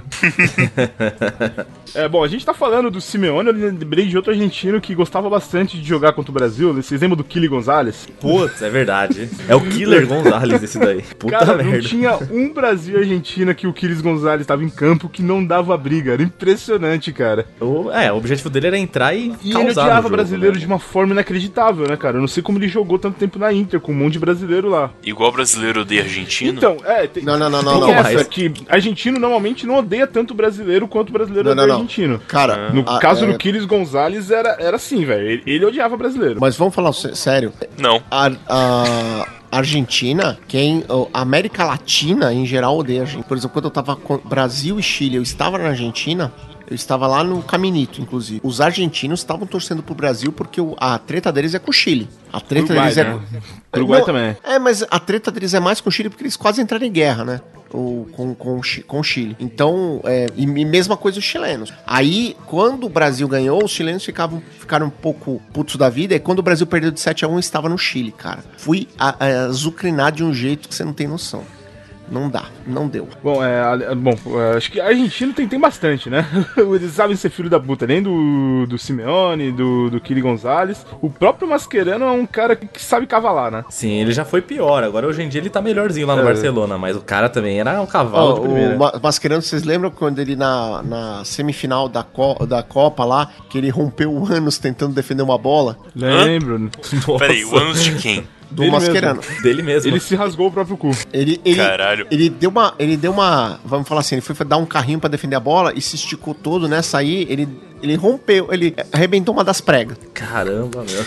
É, bom, a gente tá falando do Simeone, eu lembrei de outro argentino que gostava bastante de jogar contra o Brasil. Vocês lembram do Kili Gonzalez? Putz, é verdade. É o Killer Gonzalez esse daí. Puta Cara, merda. não tinha um Brasil e Argentina que o Kili Gonzalez tava em campo que não dava briga. Era impressionante, cara. O, é, o objetivo dele era entrar e E causar ele no odiava jogo, brasileiro né? de uma forma inacreditável, né, cara? Eu não sei como ele jogou tanto tempo na Inter, com um monte de brasileiro lá. Igual brasileiro odeia argentino. Então, é... Tem, Não, não, não, não, tem não. essa, mas- que argentino normalmente não odeia tanto brasileiro quanto o brasileiro Não, não, odeia não. argentino. Cara, No a- caso é, do Kili Gonzalez era, era assim, velho. Ele, ele odiava brasileiro. mas vamos falar sé- sério. Não. A, a Argentina, quem a América Latina em geral odeia a gente. Por exemplo, quando eu tava com Brasil e Chile, eu estava na Argentina. Eu estava lá no Caminito, inclusive. Os argentinos estavam torcendo pro Brasil porque o- a treta deles é com o Chile. A treta Uruguai, deles né? é. Uruguai Não, também. É, mas a treta deles é mais com o Chile porque eles quase entraram em guerra, né? O, com, com, o Chi- com o Chile. Então, é, e, e mesma coisa os chilenos. Aí, quando o Brasil ganhou, os chilenos ficavam, ficaram um pouco putos da vida. E quando o Brasil perdeu de sete a um, estava no Chile, cara. Fui a- a- azucrinar de um jeito que você não tem noção. Não dá, não deu. Bom, é, a- bom, é, acho que argentino tem, tem bastante, né? Eles sabem ser filho da puta, nem do, do Simeone, do, do Kili Gonzalez. O próprio Mascherano é um cara que, que sabe cavalar, né? Sim, ele já foi pior. Agora, hoje em dia, ele tá melhorzinho lá no É. Barcelona. Mas o cara também era um cavalo Ó, de primeira. o Ma- Mascherano, vocês lembram quando ele na, na semifinal da, Co- da Copa lá, que ele rompeu o ânus tentando defender uma bola? Lembro. Nossa, Peraí, o ânus de quem? Do Dele Mascherano. dele mesmo. Ele se rasgou o próprio cu. Ele, ele, Caralho. ele deu uma, ele deu uma, vamos falar assim, ele foi dar um carrinho pra defender a bola e se esticou todo nessa aí, ele, ele rompeu, ele arrebentou uma das pregas. Caramba, meu.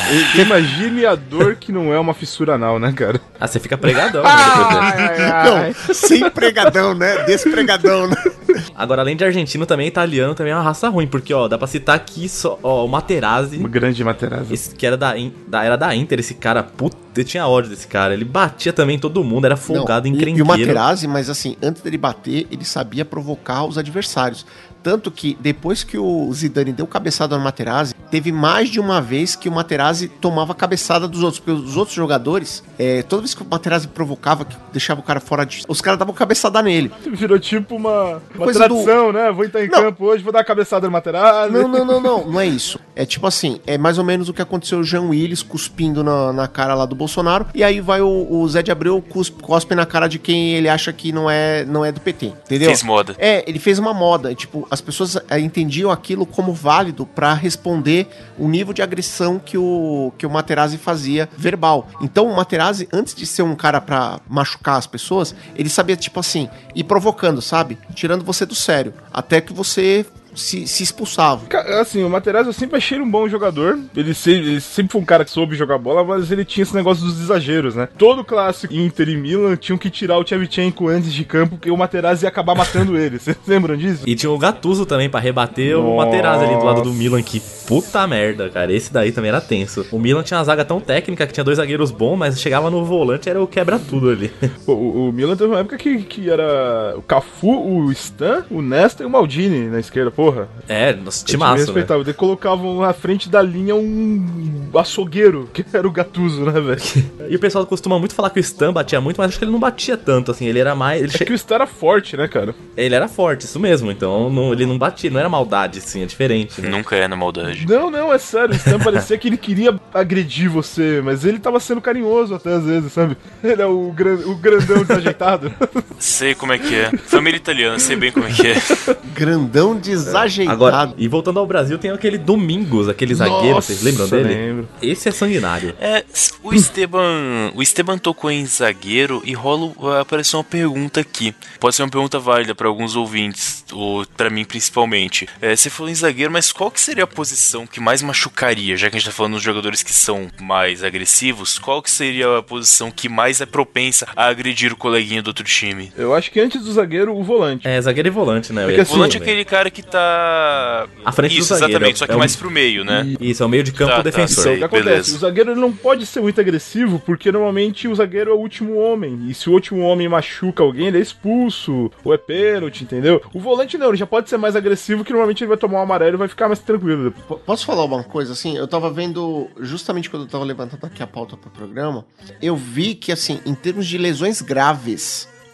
Imagine a dor que não é uma fissura anal, né, cara? Ah, você fica pregadão. né, depois dele. Não, sem pregadão, né? Despregadão, né? Agora, além de argentino, também italiano também é uma raça ruim. Porque, ó, dá pra citar aqui só, ó, o Materazzi. Uma grande Materazzi. Esse que era da, In- da era da Inter, esse cara, puta, eu tinha ódio desse cara. Ele batia também todo mundo, era folgado, Não, e- encrenqueiro. E o Materazzi, mas assim, antes dele bater, ele sabia provocar os adversários. Tanto que depois que o Zidane deu cabeçada no Materazzi, teve mais de uma vez que o Materazzi tomava cabeçada dos outros. Porque os outros jogadores, é, toda vez que o Materazzi provocava, que deixava o cara fora de... Os caras davam cabeçada nele. Virou tipo uma, uma Coisa tradição, né? Vou entrar em Não. campo hoje, vou dar uma cabeçada no Materazzi. Não, não, não, não. Não é isso. É tipo assim, é mais ou menos o que aconteceu o Jean Willis cuspindo na, na cara lá do Bolsonaro. E aí vai o, o Zé de Abreu cuspe, cospe na cara de quem ele acha que não é, não é do P T. Entendeu? Fez moda. É, ele fez uma moda. Tipo, as pessoas eh, entendiam aquilo como válido pra responder o nível de agressão que o, que o Materazzi fazia verbal. Então o Materazzi, antes de ser um cara pra machucar as pessoas, ele sabia, tipo assim, ir provocando, sabe? Tirando você do sério. Até que você se, se expulsava. Ca- Assim, o Materazzi eu sempre achei ele um bom jogador. Ele, se- ele sempre foi um cara que soube jogar bola, mas ele tinha esse negócio dos exageros, né? Todo clássico Inter e Milan tinham que tirar o Shevchenko antes de campo, porque o Materazzi ia acabar matando ele. Vocês lembram disso? E tinha o Gattuso também pra rebater o Nossa. Materazzi ali do lado do Milan, que puta merda, cara. Esse daí também era tenso. O Milan tinha uma zaga tão técnica que tinha dois zagueiros bons, mas chegava no volante, era o quebra-tudo ali. Pô, o, o Milan teve uma época que, que era o Cafu, o Stan, o Nesta e o Maldini na esquerda, porra. É, nossa, Eu me timaço, né? respeitava. Eles colocavam na frente da linha um açougueiro, que era o Gattuso, né, velho? E o pessoal costuma muito falar que o Stan batia muito, mas acho que ele não batia tanto, assim. Ele era mais... Ele, É che- que o Stan era forte, né, cara? ele era forte, isso mesmo. Então não- ele não batia, não era maldade, assim, é diferente, né? Nunca é na maldade. Não, não, é sério. O Stan parecia que ele queria agredir você, mas ele tava sendo carinhoso até às vezes, sabe? Ele é o, gran, o grandão desajeitado. Sei como é que é. Família italiana, sei bem como é que é. Grandão desajeitado. Agora, e voltando ao Brasil, tem aquele Domingos, aquele zagueiro, Nossa, vocês lembram dele? lembro. Esse é sanguinário. É, o Esteban, o Esteban tocou em zagueiro e rola, apareceu uma pergunta aqui. Pode ser uma pergunta válida para alguns ouvintes, ou para mim principalmente. É, você falou em zagueiro, mas qual que seria a posição que mais machucaria? Já que a gente tá falando dos jogadores que são mais agressivos, qual que seria a posição que mais é propensa a agredir o coleguinha do outro time? Eu acho que antes do zagueiro, o volante. É, zagueiro e volante, né? Eu É ia que O assim, volante é dizer aquele cara que tá... À frente do Isso, zagueiro, exatamente, só que é o- mais pro meio, né? Isso, é o meio de campo Tá, tá, defensor. sei. O que acontece? beleza. O zagueiro ele não pode ser muito agressivo, porque normalmente o zagueiro é o último homem. E se o último homem machuca alguém, ele é expulso, ou é pênalti, entendeu? O volante não, ele já pode ser mais agressivo, que normalmente ele vai tomar um amarelo e vai ficar mais tranquilo. P- Posso falar uma coisa assim? Eu tava vendo, justamente quando eu tava levantando aqui a pauta pro programa, eu vi que, assim, em termos de lesões graves,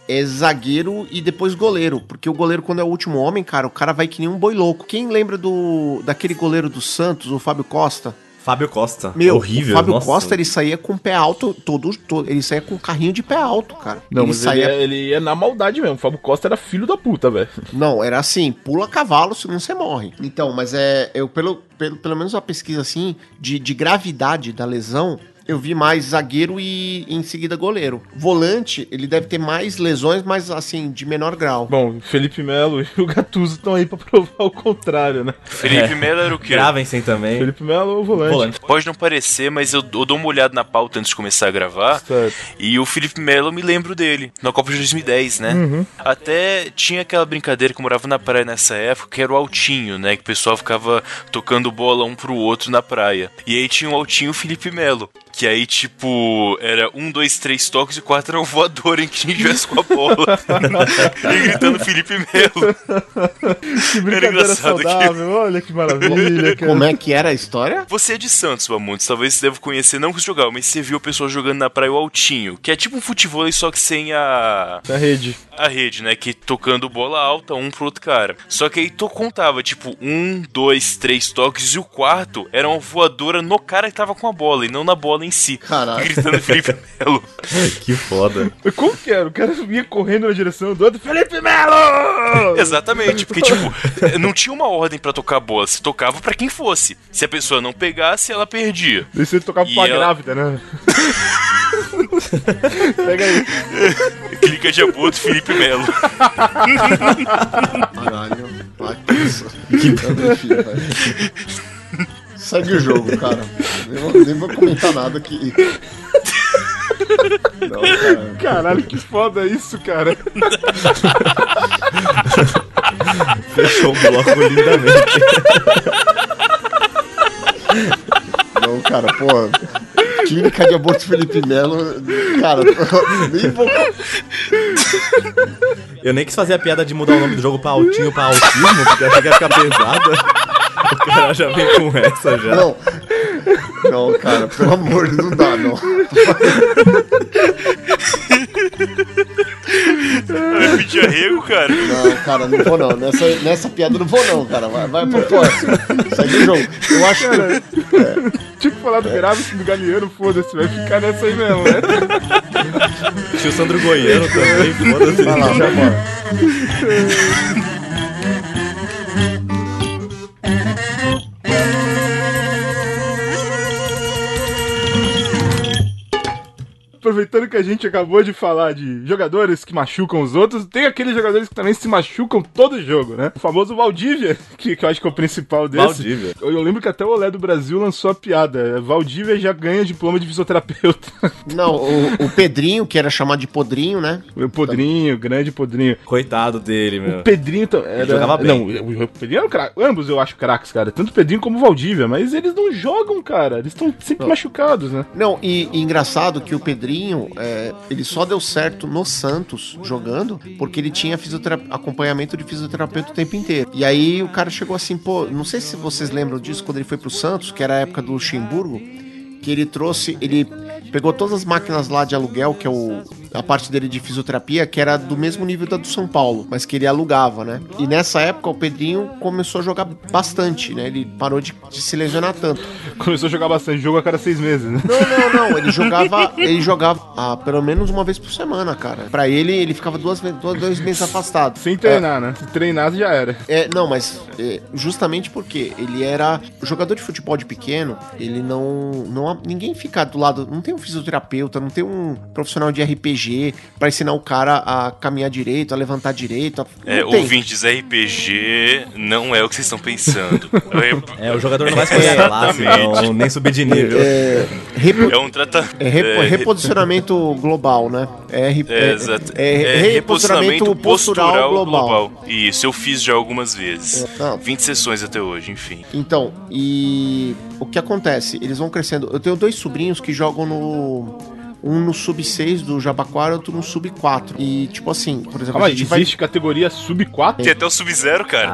é zagueiro e depois goleiro. Porque o goleiro, quando é o último homem, cara, o cara vai que nem um boi louco. Quem lembra do daquele goleiro do Santos, o Fábio Costa? Fábio Costa. Meu, horrível. O Fábio nossa. Costa, ele saía com o pé alto, todo, todo, ele saía com um carrinho de pé alto, cara. Não, ele mas saía... ele, ele ia na maldade mesmo. O Fábio Costa era filho da puta, velho. Não, era assim, pula cavalo, senão você morre. Então, mas é, eu pelo, pelo, pelo menos a pesquisa assim, de, de gravidade da lesão, eu vi mais zagueiro e em seguida goleiro. Volante, ele deve ter mais lesões, mas assim, de menor grau. Bom, Felipe Melo e o Gattuso estão aí pra provar o contrário, né? Felipe Melo era o quê? Gravensen também. Felipe Melo ou volante? Volante. Pode não parecer, mas eu, eu dou uma olhada na pauta antes de começar a gravar. Certo. E o Felipe Melo, eu me lembro dele, na Copa de dois mil e dez, né? Uhum. Até tinha aquela brincadeira que eu morava na praia nessa época, que era o Altinho, né? Que o pessoal ficava tocando bola um pro outro na praia. E aí tinha o Altinho e o Felipe Melo. Que aí, tipo, era um, dois, três toques e quatro era um voador em que a gente viesse com a bola. E gritando Felipe Melo. Que brincadeira saudável, olha que maravilha, cara. Como é que era a história? Você é de Santos, Mamutos, talvez você deva conhecer, não que você jogava, mas você viu o pessoal jogando na praia o Altinho, que é tipo um futebol, só que sem a... Na rede. A rede, né, que tocando bola alta um pro outro cara. Só que aí tu contava, tipo, um, dois, três toques, e o quarto era uma voadora no cara que tava com a bola, e não na bola em si. Caralho. Gritando Felipe Melo. Que foda. Como que era? O cara vinha correndo na direção do outro, Felipe Melo! Exatamente, porque, tipo, não tinha uma ordem pra tocar a bola, se tocava pra quem fosse. Se a pessoa não pegasse, ela perdia. E você tocava E pra ela- grávida, né? Pega aí. Clica de aborto, Felipe Melo. Caralho. Ai, que isso. Enfim, velho. Segue o jogo, cara. Nem vou, nem vou comentar nada aqui. Não, cara. Caralho, que foda isso, cara. Fechou o bloco lindamente. Não, cara, pô. Clínica de aborto Felipe Melo. Cara, nem vou. Eu nem quis fazer a piada de mudar o nome do jogo pra Altinho pra Autismo, porque eu achei que ia ficar pesada. O cara já vem com essa já. Não. Não, cara, pelo amor de Deus, não dá, não. Vai pedir arrego, cara. Não, cara, não vou não. Nessa, nessa piada eu não vou não, cara. Vai, vai pro próximo. Segue o jogo. Eu acho que... Tinha que falar do Graves do Galeano, foda-se, vai ficar nessa aí mesmo, né? Tinha o Sandro Goiano também, foda-se. Vai lá, vai embora. Aproveitando que a gente acabou de falar de jogadores que machucam os outros, tem aqueles jogadores que também se machucam todo jogo, né? O famoso Valdívia, que, que eu acho que é o principal desse. Valdívia. Eu, eu lembro que até o Olé do Brasil lançou a piada. Valdívia já ganha diploma de fisioterapeuta. Não, o, o Pedrinho, que era chamado de Podrinho, né? O Podrinho, o grande Podrinho. Coitado dele, meu. O Pedrinho tam- era... jogava bem. Não, o o Pedrinho era um craque. Ambos eu acho craques, cara. Tanto o Pedrinho como o Valdívia, mas eles não jogam, cara. Eles estão sempre Não. machucados, né? Não, e, e engraçado que o Pedrinho, é, ele só deu certo no Santos jogando porque ele tinha fisiotera- acompanhamento de fisioterapeuta o tempo inteiro. E aí o cara chegou assim, pô, não sei se vocês lembram disso, quando ele foi pro Santos, que era a época do Luxemburgo, que ele trouxe, ele pegou todas as máquinas lá de aluguel, que é o, a parte dele de fisioterapia, que era do mesmo nível da do São Paulo, mas que ele alugava, né? E nessa época o Pedrinho começou a jogar bastante, né? Ele parou de, de se lesionar tanto. Começou a jogar bastante jogo a cada seis meses, né? Não, não, não. Ele jogava, ele jogava ah, pelo menos uma vez por semana, cara. Pra ele, ele ficava duas, ve- duas, dois meses afastado. Sem treinar, né? Se treinasse já era. É, não, mas é, justamente porque ele era jogador de futebol de pequeno, ele não, não. Ninguém fica do lado. Não tem um fisioterapeuta, não tem um profissional de R P G pra ensinar o cara a caminhar direito, a levantar direito. A, É, não tem. ouvintes, R P G não é o que vocês estão pensando. É, É, o jogador não vai escolher a classe, não, nem subir de nível. É, repo- é um tratamento. é repo- reposicionamento global, né? É, re- É, exato. é, é reposicionamento postural, global. Isso, eu fiz já algumas vezes. É, não. vinte sessões até hoje, enfim. Então, e o que acontece? Eles vão crescendo. Eu tenho dois sobrinhos que jogam no. Um no sub seis do Jabaquara, outro no sub quatro. E, tipo assim, por exemplo, Calma a aí, gente vai. existe categoria sub quatro? Tem até o Sub-Zero, cara.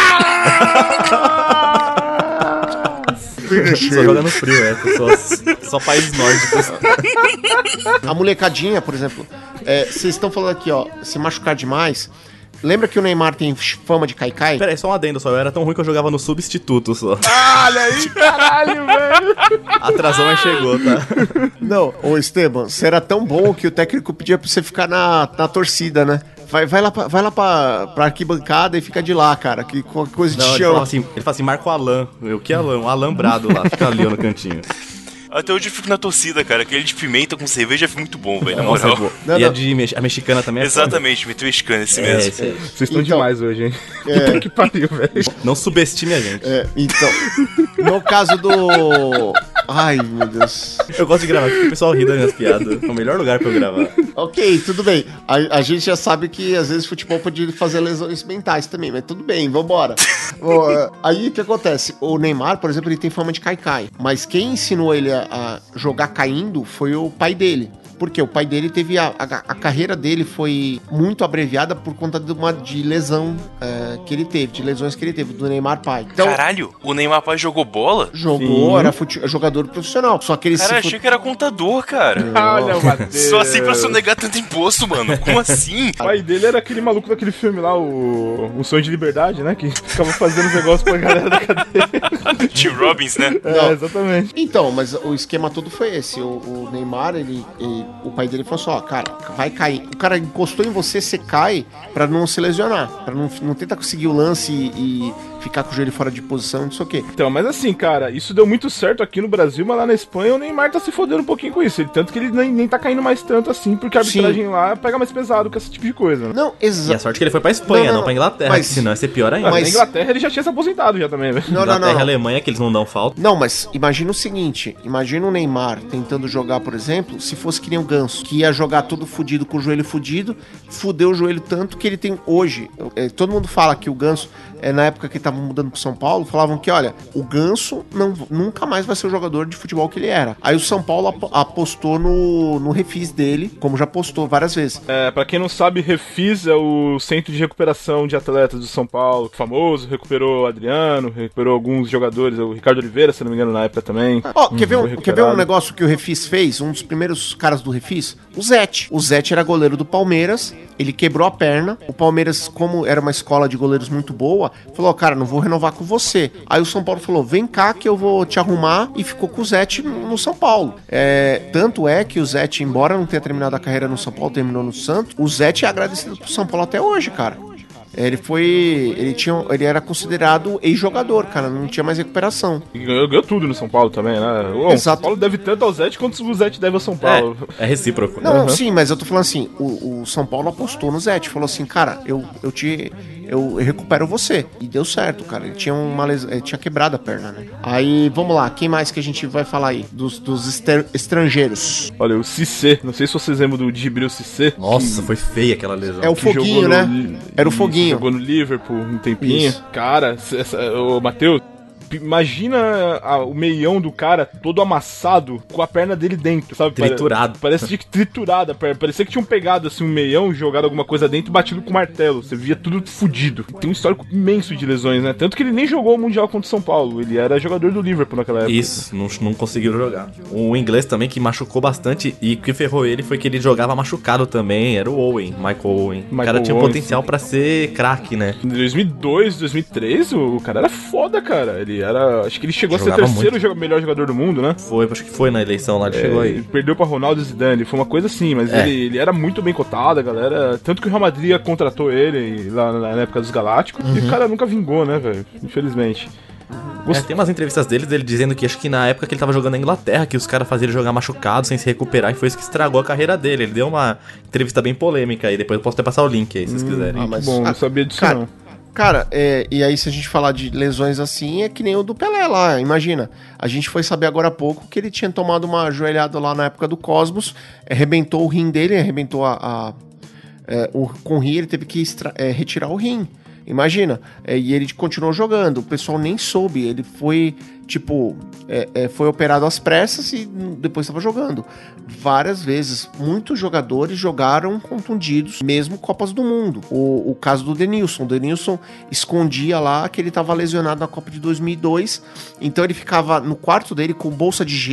Só joga no frio, é. Só, só países nórdicos. A molecadinha, por exemplo, É, vocês estão falando aqui, ó, se machucar demais. Lembra que o Neymar tem fama de caicai? Pera aí, só um adendo só. Eu era tão ruim que eu jogava no substituto só. Ah, olha aí, caralho, velho. Atrasou, mas chegou, tá? Não, ô Esteban, você era tão bom que o técnico pedia pra você ficar na, na torcida, né? Vai, vai lá, pra, vai lá pra, pra arquibancada e fica de lá, cara, que qualquer coisa Não, te ele chama. fala assim, ele fala assim, marca o Alan. Eu, que Alan? Um alambrado lá, fica ali ó, no cantinho. Até hoje eu fico na torcida, cara. Aquele de pimenta com cerveja é muito bom, velho, na Nossa, moral. é boa. Não, e não. a de mex- a mexicana também é Exatamente, meteu mexicana, esse foda. mesmo. É, esse aí. Vocês estão Então- demais hoje, hein? É. Puta que pariu, velho. Não subestime a gente. É, então, no caso do... Ai, meu Deus. Eu gosto de gravar, porque o pessoal ri das minhas piadas. É o melhor lugar pra eu gravar. Ok, tudo bem. A, a gente já sabe que às vezes futebol pode fazer lesões mentais também, mas tudo bem, vambora. Bom, é, aí o que acontece? O Neymar, por exemplo, ele tem fama de caicai, mas quem ensinou ele a, a jogar caindo foi o pai dele. Porque o pai dele teve a, a, a carreira dele foi muito abreviada por conta de uma de lesão é, que ele teve, de lesões que ele teve, do Neymar pai. Então, Caralho, o Neymar pai jogou bola? jogou, Sim. era fute- jogador profissional. Só que ele Cara, se achei fu- que era contador, cara. Olha o Matheus. Só assim pra sonegar tanto imposto, mano. Como assim? O pai dele era aquele maluco daquele filme lá, o Um Sonho de Liberdade, né? Que ficava fazendo os negócios pra galera da cadeia. Tim Robbins, né? É, exatamente. Então, mas o esquema todo foi esse. O, o Neymar, ele, ele- o pai dele falou assim, ó, cara, vai cair. O cara encostou em você, você cai pra não se lesionar. Pra não, não tentar conseguir o lance e, e ficar com o joelho fora de posição, não sei o quê. Então, mas assim, cara, isso deu muito certo aqui no Brasil, mas lá na Espanha o Neymar tá se fodendo um pouquinho com isso. Ele- tanto que ele nem, nem tá caindo mais tanto assim, porque a arbitragem lá pega mais pesado com esse tipo de coisa, né? Não, E a exato. sorte que ele foi pra Espanha, Não, não, não, pra Inglaterra, mas- que senão ia ser pior ainda. Mas mas- na Inglaterra ele já tinha se aposentado já também, velho. Não, não, Inglaterra não. e Alemanha, que eles não dão falta. Não, mas imagina o seguinte, imagina o Neymar tentando jogar, por exemplo, se fosse que nem o Ganso, que ia jogar todo fudido com o joelho fudido, fudeu o joelho tanto que ele tem hoje. É, todo mundo fala que o Ganso, é, na época que estavam mudando pro São Paulo, falavam que, olha, o Ganso não, nunca mais vai ser o jogador de futebol que ele era. Aí o São Paulo ap- apostou no, no refis dele, como já apostou várias vezes. É, pra quem não sabe, Refis é o centro de recuperação de atletas do São Paulo, famoso, recuperou o Adriano, recuperou alguns jogadores, o Ricardo Oliveira, se não me engano, na época também. Ó, quer, ver foi um, quer ver recuperado. um negócio que o Refis fez? Um dos primeiros caras do Refis? O Zete. O Zete era goleiro do Palmeiras, ele quebrou a perna. O Palmeiras, como era uma escola de goleiros muito boa, falou, ó, cara, não vou renovar com você. Aí o São Paulo falou, vem cá que eu vou te arrumar, e ficou com o Zete no no São Paulo. É, tanto é que o Zete, embora não tenha terminado a carreira no São Paulo, terminou no Santos, o Zete é agradecido pro São Paulo até hoje, cara. Ele foi. Ele, tinha, ele era considerado ex-jogador, cara, não tinha mais recuperação. E ganhou, ganhou tudo no São Paulo também, né? Bom, o Exato. São Paulo deve tanto ao Zete quanto o Zete deve ao São Paulo. É, é recíproco. Não, sim, mas eu tô falando assim, o, o São Paulo apostou no Zete, falou assim, cara, eu, eu te. Eu recupero você. E deu certo, cara. Ele tinha uma les... ele tinha quebrado a perna, né? Aí, vamos lá, quem mais que a gente vai falar aí? Dos, dos ester- estrangeiros. Olha, o Cissé, não sei se vocês lembram do Djibril Cissé. Nossa, foi feia aquela lesão. É o que foguinho, jogou né? no- Era o isso, foguinho. Jogou no Liverpool um tempinho. Isso. Cara, essa, ô, Matheus, imagina a- o meião do cara todo amassado com a perna dele dentro, sabe? Triturado. Pare- Parece que triturado a perna. Parecia que tinham pegado assim um meião, jogado alguma coisa dentro e batido com martelo. Você via tudo fudido. Tem um histórico imenso de lesões, né? Tanto que ele nem jogou o Mundial contra o São Paulo. Ele era jogador do Liverpool naquela época. Isso, não, não conseguiram jogar. O inglês também que machucou bastante e o que ferrou ele foi que ele jogava machucado também, era o Owen, Michael Owen. O Michael cara tinha Owen, potencial pra ser craque, né? Em dois mil e dois, dois mil e três, o cara era foda, cara. Ele era. Acho que ele chegou Jogava a ser o terceiro muito. joga- melhor jogador do mundo, né? Foi, acho que foi na eleição lá, ele chegou É, aí. ele perdeu pra Ronaldo e Zidane, foi uma coisa assim, mas É. ele, ele era muito bem cotado, a galera. Tanto que o Real Madrid contratou ele lá na época dos Galácticos, e o cara nunca vingou, né, velho? Infelizmente. É, tem umas entrevistas dele, dele dizendo que acho que na época que ele tava jogando na Inglaterra, que os caras faziam ele jogar machucado, sem se recuperar, e foi isso que estragou a carreira dele. Ele deu uma entrevista bem polêmica aí, depois eu posso até passar o link aí, se vocês quiserem. ah, mas- Bom, ah, não sabia disso cara, não. Cara, é, e aí se a gente falar de lesões assim, é que nem o do Pelé lá, imagina. A gente foi saber agora há pouco que ele tinha tomado uma joelhada lá na época do Cosmos, arrebentou o rim dele, arrebentou a... a é, o, com o rim, ele teve que extra- é, retirar o rim. Imagina, é, e ele continuou jogando, o pessoal nem soube, ele foi, tipo, é, é, foi operado às pressas e depois estava jogando. Várias vezes, muitos jogadores jogaram contundidos, mesmo Copas do Mundo. O, o caso do Denilson, o Denilson escondia lá que ele estava lesionado na Copa de dois mil e dois, então ele ficava no quarto dele com bolsa de gelo,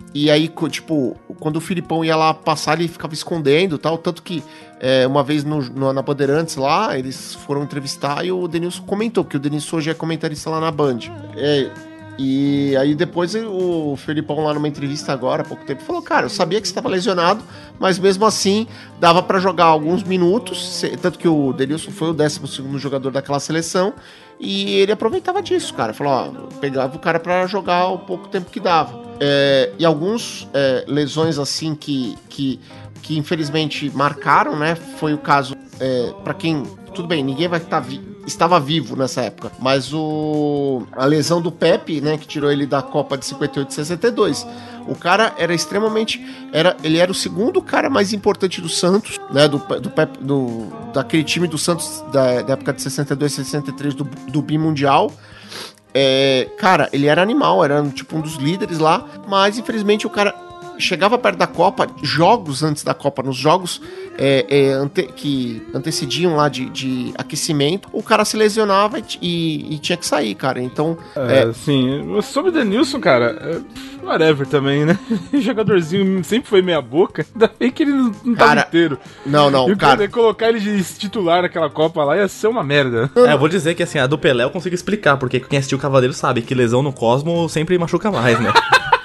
e aí, tipo, quando o Filipão ia lá passar, ele ficava escondendo e tal, tanto que é, uma vez no, no, na Bandeirantes lá, eles foram entrevistar e o Denilson comentou, que o Denilson hoje é comentarista lá na Band. É, e aí depois o Felipão lá numa entrevista agora, há pouco tempo, falou, cara, eu sabia que você estava lesionado, mas mesmo assim dava pra jogar alguns minutos, tanto que o Denilson foi o décimo segundo jogador daquela seleção, e ele aproveitava disso, cara. Falou, ó, pegava o cara pra jogar o pouco tempo que dava. É, e alguns é, lesões assim que, que, que infelizmente marcaram, né, foi o caso, é, pra quem, tudo bem, ninguém vai estar vi- estava vivo nessa época, mas o, a lesão do Pepe, né, que tirou ele da Copa de cinquenta e oito e sessenta e dois. O cara era extremamente, era, ele era o segundo cara mais importante do Santos, né, do, do, Pepe, do daquele time do Santos da, da época de sessenta e dois, sessenta e três do, do Bimundial. É, cara, ele era animal, era tipo um dos líderes lá, mas infelizmente o cara chegava perto da Copa, jogos antes da Copa, nos jogos é, é, ante, que antecediam lá de, de aquecimento, o cara se lesionava e, e, e tinha que sair, cara. Então. É, é... Sim, sobre o Denilson, cara, é, whatever também, né? O jogadorzinho sempre foi meia boca, ainda bem que ele não, não tava cara, inteiro. Não, não, e cara. Colocar ele de titular naquela Copa lá ia ser uma merda. É, eu vou dizer que assim, a do Pelé eu consigo explicar, porque quem assistiu o Cavaleiro sabe que lesão no Cosmo sempre machuca mais, né?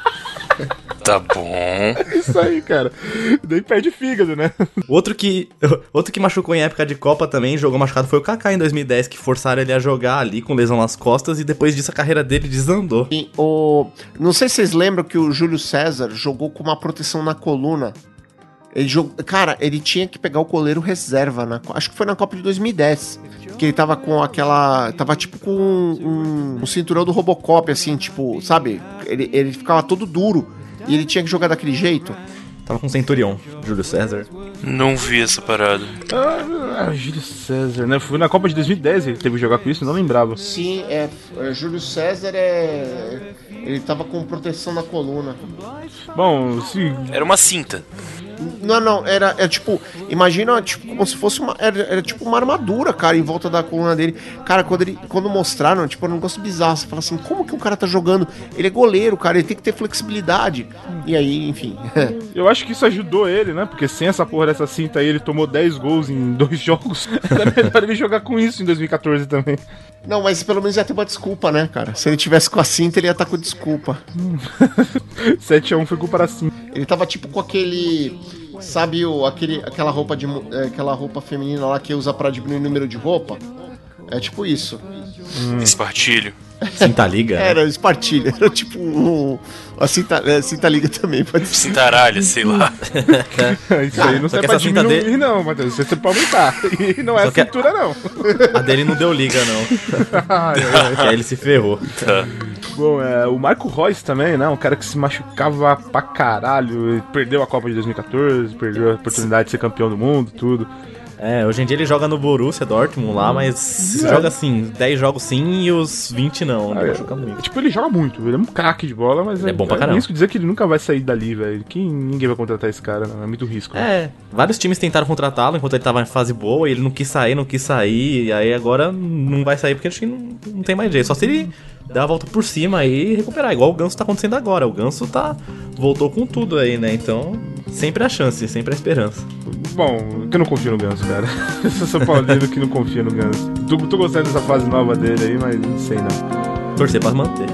Tá bom. Isso aí, cara. Daí perde fígado, né? Outro que, outro que machucou em época de Copa também, jogou machucado, foi o Kaká em dois mil e dez, que forçaram ele a jogar ali com lesão nas costas e depois disso a carreira dele desandou. E o... Não sei se vocês lembram que o Júlio César jogou com uma proteção na coluna. Ele jogou... Cara, ele tinha que pegar o goleiro reserva, na... acho que foi na Copa de dois mil e dez. Que ele tava com aquela... Tava tipo com um, um cinturão do Robocop, assim, tipo, sabe? Ele, ele ficava todo duro. E ele tinha que jogar daquele jeito. Tava com o Centurion, Júlio César. Não vi essa parada. Ah, Júlio César, né? Foi na Copa de dois mil e dez ele teve que jogar com isso, não lembrava. Sim, é, é Júlio César é... Ele tava com proteção na coluna. Bom, se... Era uma cinta. Não, não, era, era tipo, imagina, tipo, como se fosse uma, era, era tipo uma armadura, cara, em volta da coluna dele. Cara, quando, ele, quando mostraram, tipo, era um negócio bizarro. Você fala assim, como que o cara tá jogando? Ele é goleiro, cara, ele tem que ter flexibilidade. E aí, enfim. Eu acho que isso ajudou ele, né? Porque sem essa porra dessa cinta aí, ele tomou dez gols em dois jogos. Era melhor ele jogar com isso em dois mil e catorze também. Não, mas pelo menos ia ter uma desculpa, né, cara? Se ele tivesse com a cinta, ele ia estar com desculpa. sete a um foi culpa da cinta. Ele tava tipo com aquele... Sabe o, aquele, aquela roupa de aquela roupa feminina lá que usa pra diminuir o número de roupa? É tipo isso. Hum. Espartilho. Cinta liga? Era espartilho. Era tipo um, a cinta, a cinta liga também. Pode ser. Cintaralha, sei lá. Isso aí não serve pra diminuir, dele... não, Matheus. Isso é pra aumentar. E não é só cintura, a... não. A dele não deu liga, não. Aí ele se ferrou. Tá. Bom, é, o Marco Reus também, né? Um cara que se machucava pra caralho. Perdeu a Copa de dois mil e catorze, perdeu a oportunidade de ser campeão do mundo, tudo. É, hoje em dia ele joga no Borussia Dortmund lá, mas é. joga assim, dez jogos sim e os vinte não, ah, ele é. joga muito. Tipo, ele joga muito, ele é um craque de bola, mas ele é, é bom pra é caramba. risco dizer que ele nunca vai sair dali, velho. Que ninguém vai contratar esse cara, não, é muito risco. É, né? Vários times tentaram contratá-lo enquanto ele tava em fase boa, e ele não quis sair, não quis sair, e aí agora não vai sair porque acho que não, não tem mais jeito, só se ele dar a volta por cima e recuperar, igual o Ganso tá acontecendo agora. O Ganso tá voltou com tudo aí, né? Então, sempre a chance, sempre a esperança. Bom, que eu não confio no Ganso, cara. Eu sou São Paulino que não confia no Ganso. Tô, tô gostando dessa fase nova dele aí, mas não sei não. Torcer pra manter.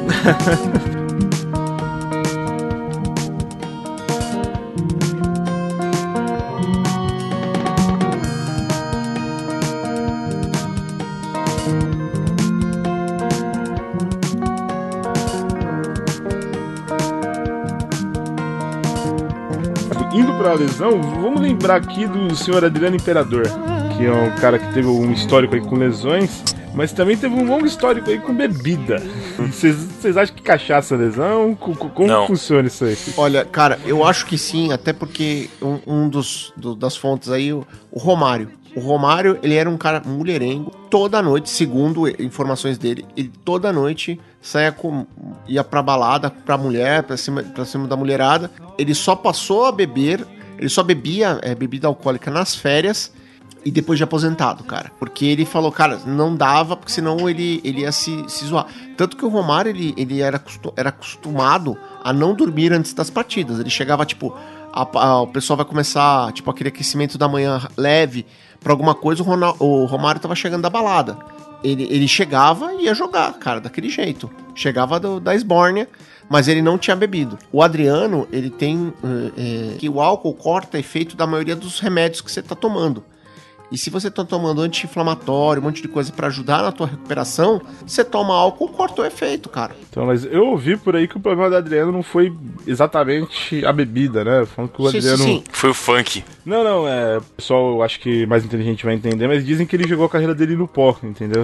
Indo pra lesão, vamos lembrar aqui do senhor Adriano Imperador, que é um cara que teve um histórico aí com lesões, mas também teve um longo histórico aí com bebida. Vocês acham que cachaça é lesão? Como Não. funciona isso aí? Olha, cara, eu acho que sim, até porque um, um dos do, das fontes aí, o, o Romário. O Romário, ele era um cara mulherengo. Toda noite, segundo informações dele, ele toda noite saia com, ia pra balada, pra mulher, pra cima, pra cima da mulherada. Ele só passou a beber, ele só bebia é, bebida alcoólica nas férias. e depois de aposentado, cara. Porque ele falou, cara, não dava, porque senão ele, ele ia se, se zoar. Tanto que o Romário, ele, ele era, era acostumado a não dormir antes das partidas. Ele chegava, tipo, a, a, o pessoal vai começar, tipo, aquele aquecimento da manhã leve pra alguma coisa, o, Ronald, o Romário tava chegando da balada. Ele, ele chegava e ia jogar, cara, daquele jeito. Chegava do, da esbórnia, mas ele não tinha bebido. O Adriano, ele tem... É, que o álcool corta efeito da maioria dos remédios que você tá tomando. E se você tá tomando anti-inflamatório, um monte de coisa pra ajudar na tua recuperação, você toma álcool, corta o efeito, cara. Então, mas eu ouvi por aí que o problema do Adriano não foi exatamente a bebida, né? Falando que o Sim, Adriano... sim, sim. Foi o funk. Não, não, é... O pessoal, eu acho que mais inteligente vai entender, mas dizem que ele jogou a carreira dele no pó, entendeu?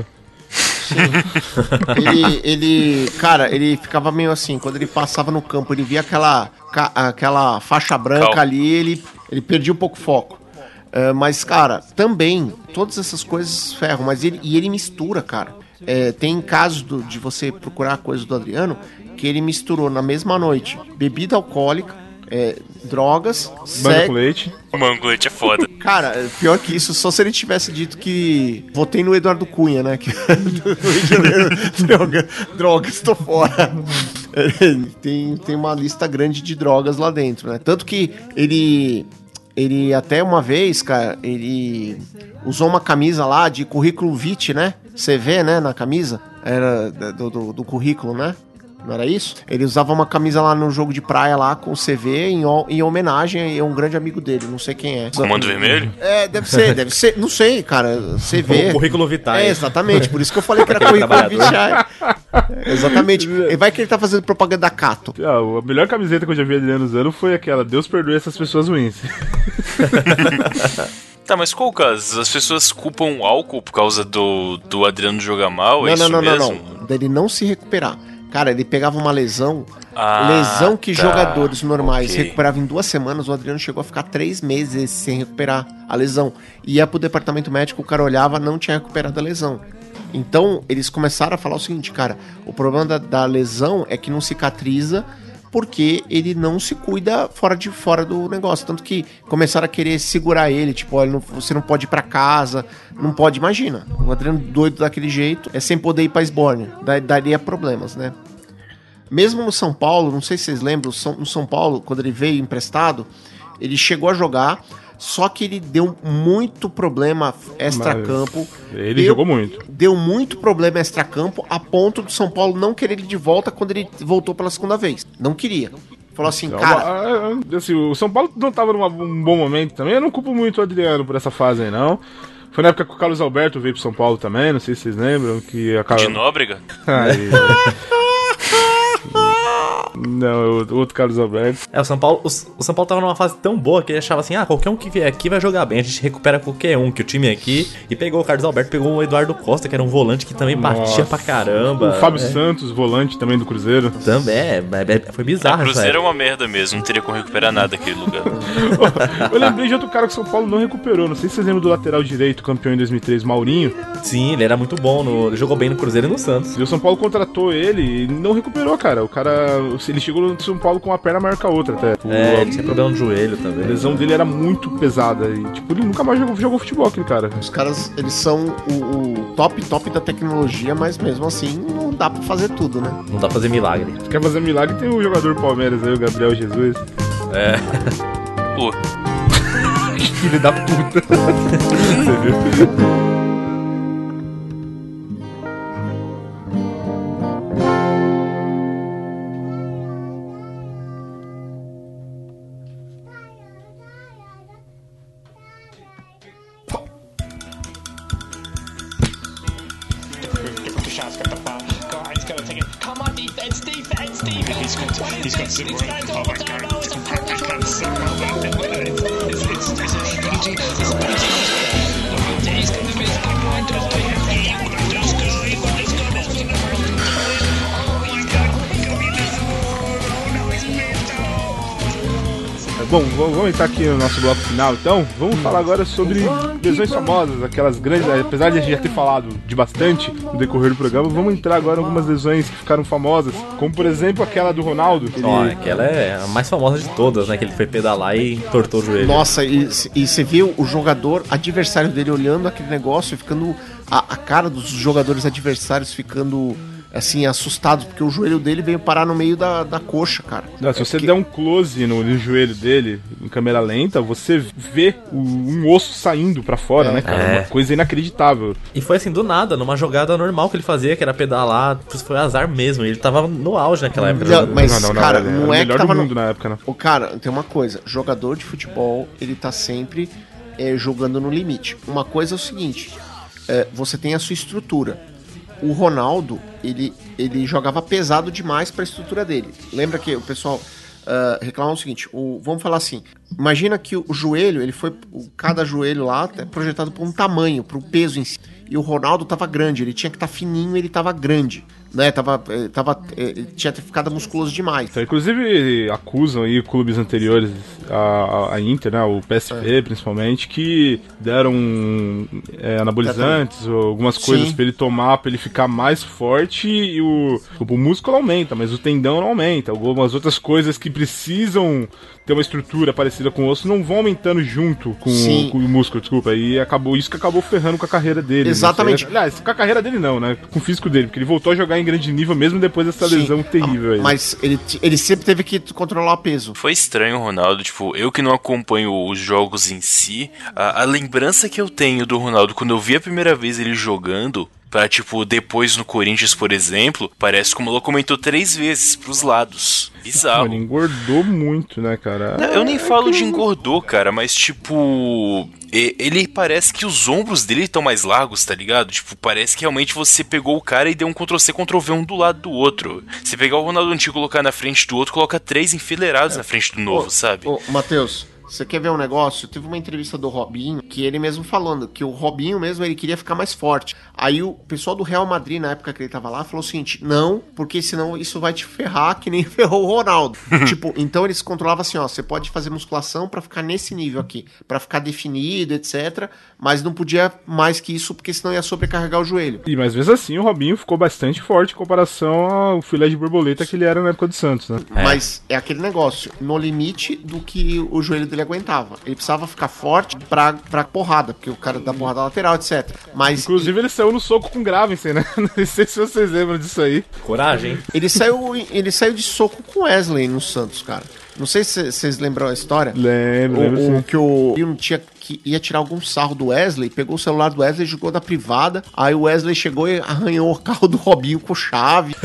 ele, ele, cara, ele ficava meio assim, quando ele passava no campo, ele via aquela, aquela faixa branca Calma. ali, ele, ele perdia um pouco o foco. Uh, mas, cara, também, todas essas coisas ferram, mas ele, e ele mistura, cara. É, tem casos do, de você procurar coisas do Adriano, que ele misturou na mesma noite bebida alcoólica, é, drogas, Banho sexo. com leite. Mano, o leite é foda. Cara, pior que isso, só se ele tivesse dito que votei no Eduardo Cunha, né? Que do Rio de Janeiro, droga, drogas, tô fora. Tem, tem uma lista grande de drogas lá dentro, né? Tanto que ele, ele até uma vez, cara, ele usou uma camisa lá de currículo vitae, né? C V, né? Na camisa, era do, do, do currículo, né? Não era isso? Ele usava uma camisa lá no jogo de praia lá com C V em, em homenagem a um grande amigo dele, não sei quem é. Comando Vermelho? É, deve ser, deve ser, não sei, cara, C V. O currículo vitae. É, exatamente, por isso que eu falei que era currículo vitae. É, exatamente. E vai que ele tá fazendo propaganda da Cato. Ah, a melhor camiseta que eu já vi Adriano usando foi aquela, Deus perdoe essas pessoas ruins. Tá, mas qual o caso? As pessoas culpam o álcool por causa do, do Adriano jogar mal? É Não, não, isso não, não, mesmo? não. Dele não se recuperar. Cara, ele pegava uma lesão, Ah, lesão que tá. jogadores normais Ok. recuperavam em duas semanas, o Adriano chegou a ficar três meses sem recuperar a lesão. Ia pro departamento médico, o cara olhava, não tinha recuperado a lesão. Então, eles começaram a falar o seguinte, cara, o problema da, da lesão é que não cicatriza porque ele não se cuida fora, de, fora do negócio. Tanto que começaram a querer segurar ele, tipo, olha, não, você não pode ir pra casa, não pode, imagina. O Adriano doido daquele jeito, é sem poder ir pra esbórnia, da, daria problemas, né? Mesmo no São Paulo, não sei se vocês lembram, no São Paulo, quando ele veio emprestado, ele chegou a jogar, só que ele deu muito problema extracampo. Ele deu, jogou muito. Deu muito problema extracampo, a ponto do São Paulo não querer ele de volta quando ele voltou pela segunda vez. Não queria. Falou assim, Então, cara... ah, assim, o São Paulo não tava num um bom momento também. Eu não culpo muito o Adriano por essa fase aí, não. Foi na época que o Carlos Alberto veio pro São Paulo também, não sei se vocês lembram. Que a De Nóbrega? Aí, não, o outro Carlos Alberto. É, o São Paulo, o, o São Paulo tava numa fase tão boa que ele achava assim, ah, qualquer um que vier aqui vai jogar bem, a gente recupera qualquer um, que o time é aqui, e pegou o Carlos Alberto, pegou o Eduardo Costa, que era um volante que também batia Nossa. pra caramba. O Fábio é. Santos, volante também do Cruzeiro. Também, é, é, é, foi O bizarro, Cruzeiro é velho. uma merda mesmo, não teria como recuperar nada aquele lugar. Eu lembrei de outro cara que o São Paulo não recuperou. Não sei se vocês lembram do lateral direito, campeão em dois mil e três, Maurinho. Sim, ele era muito bom, no, ele jogou bem no Cruzeiro e no Santos. E o São Paulo contratou ele e não recuperou, cara. O cara, ele chegou no São Paulo com uma perna maior que a outra até. O- É, ele tinha problema no joelho A também. lesão dele era muito pesada e, tipo, ele nunca mais jogou, jogou futebol, aquele cara. Os caras, eles são o, o top, top da tecnologia, mas mesmo assim não dá pra fazer tudo, né? Não dá pra fazer milagre. Se quer fazer milagre, tem o jogador Palmeiras aí, o Gabriel Jesus. É. Pô, Filho da puta. Você viu? Shots got the ball. Guard's gonna take it. Come on, defense, defense, defense. He's got, what is he's got Zimmer. Oh my God! It's a perfect run. It's it's it's a B G. It's a B G. He's gonna miss. Come on, let's go. Let's go. Let's go. Let's go. Oh my God! Oh no, he's missed. bom, vamos entrar aqui no nosso bloco final, então. Vamos falar agora sobre lesões famosas, aquelas grandes, apesar de a gente já ter falado de bastante no decorrer do programa, vamos entrar agora em algumas lesões que ficaram famosas, como por exemplo aquela do Ronaldo. Ele... Ó, aquela é a mais famosa de todas, né? Que ele foi pedalar e tortou o joelho. Nossa, e, e você viu o jogador adversário dele olhando aquele negócio e ficando... A, a cara dos jogadores adversários ficando... assim, assustados, porque o joelho dele veio parar no meio da, da coxa, cara. Não, se é você porque... der um close no, no joelho dele, em câmera lenta, você vê o, um osso saindo pra fora, é. né, cara? É. Uma coisa inacreditável. E foi assim, do nada, numa jogada normal que ele fazia, que era pedalar, foi azar mesmo. Ele tava no auge naquela época. Não, mas, não, não, não, cara, não, não era é o melhor que tava do mundo no... na época, né? O cara, tem uma coisa, jogador de futebol, ele tá sempre é, jogando no limite. Uma coisa é o seguinte, é, você tem a sua estrutura. O Ronaldo, ele, ele jogava pesado demais para a estrutura dele. Lembra que o pessoal uh, reclamava o seguinte, o, vamos falar assim, imagina que o, o joelho, ele foi, o, cada joelho lá é projetado por um tamanho, por um peso em si. E o Ronaldo tava grande, ele tinha que estar tá fininho, ele tava grande, né? Tava, tava, ele tinha ficado musculoso demais. Então, inclusive, acusam aí clubes anteriores, a, a Inter, né? O P S V, é. principalmente, que deram é, anabolizantes ou algumas coisas para ele tomar, para ele ficar mais forte e o, o músculo aumenta, mas o tendão não aumenta. Algumas outras coisas que precisam ter uma estrutura parecida com o osso não vão aumentando junto com, com o músculo, desculpa. E acabou isso que acabou ferrando com a carreira dele. Exatamente. Aliás, com a carreira dele não, né? Com o físico dele, porque ele voltou a jogar em grande nível mesmo depois dessa Sim. lesão terrível aí. Mas ele, ele sempre teve que controlar o peso. Foi estranho o Ronaldo, tipo, eu que não acompanho os jogos em si, a, a lembrança que eu tenho do Ronaldo quando eu vi a primeira vez ele jogando, pra, tipo, depois no Corinthians, por exemplo, parece como ela comentou três vezes pros lados. Bizarro. Ele engordou muito, né, cara? Não, eu nem é falo que... de engordou, cara, mas tipo... Ele parece que os ombros dele estão mais largos, tá ligado? Tipo, parece que realmente você pegou o cara e deu um control C, control V um do lado do outro. Você pegar o Ronaldo antigo e colocar na frente do outro, coloca três enfileirados é. na frente do novo, ô, sabe? Ô, Matheus... Você quer ver um negócio? Teve uma entrevista do Robinho, que ele mesmo falando, que o Robinho mesmo, ele queria ficar mais forte. Aí o pessoal do Real Madrid, na época que ele tava lá, falou o seguinte, não, porque senão isso vai te ferrar, que nem ferrou o Ronaldo. Tipo, então eles controlavam assim, ó, você pode fazer musculação pra ficar nesse nível aqui, pra ficar definido, etcétera, mas não podia mais que isso, porque senão ia sobrecarregar o joelho. E mas mesmo assim, o Robinho ficou bastante forte em comparação ao filé de borboleta que ele era na época do Santos, né? É. Mas é aquele negócio, no limite do que o joelho dele aguentava. Ele precisava ficar forte pra, pra porrada, porque o cara dá porrada lateral, etcétera. Mas, inclusive ele saiu no soco com o Gravensen, né? Não sei se vocês lembram disso aí. Coragem, hein? Ele saiu, ele saiu de soco com Wesley no Santos, cara. Não sei se vocês lembram a história. Lembro, lembro o, sim. O que o Bill tinha que ia tirar algum sarro do Wesley, pegou o celular do Wesley, jogou da privada, aí o Wesley chegou e arranhou o carro do Robinho com chave.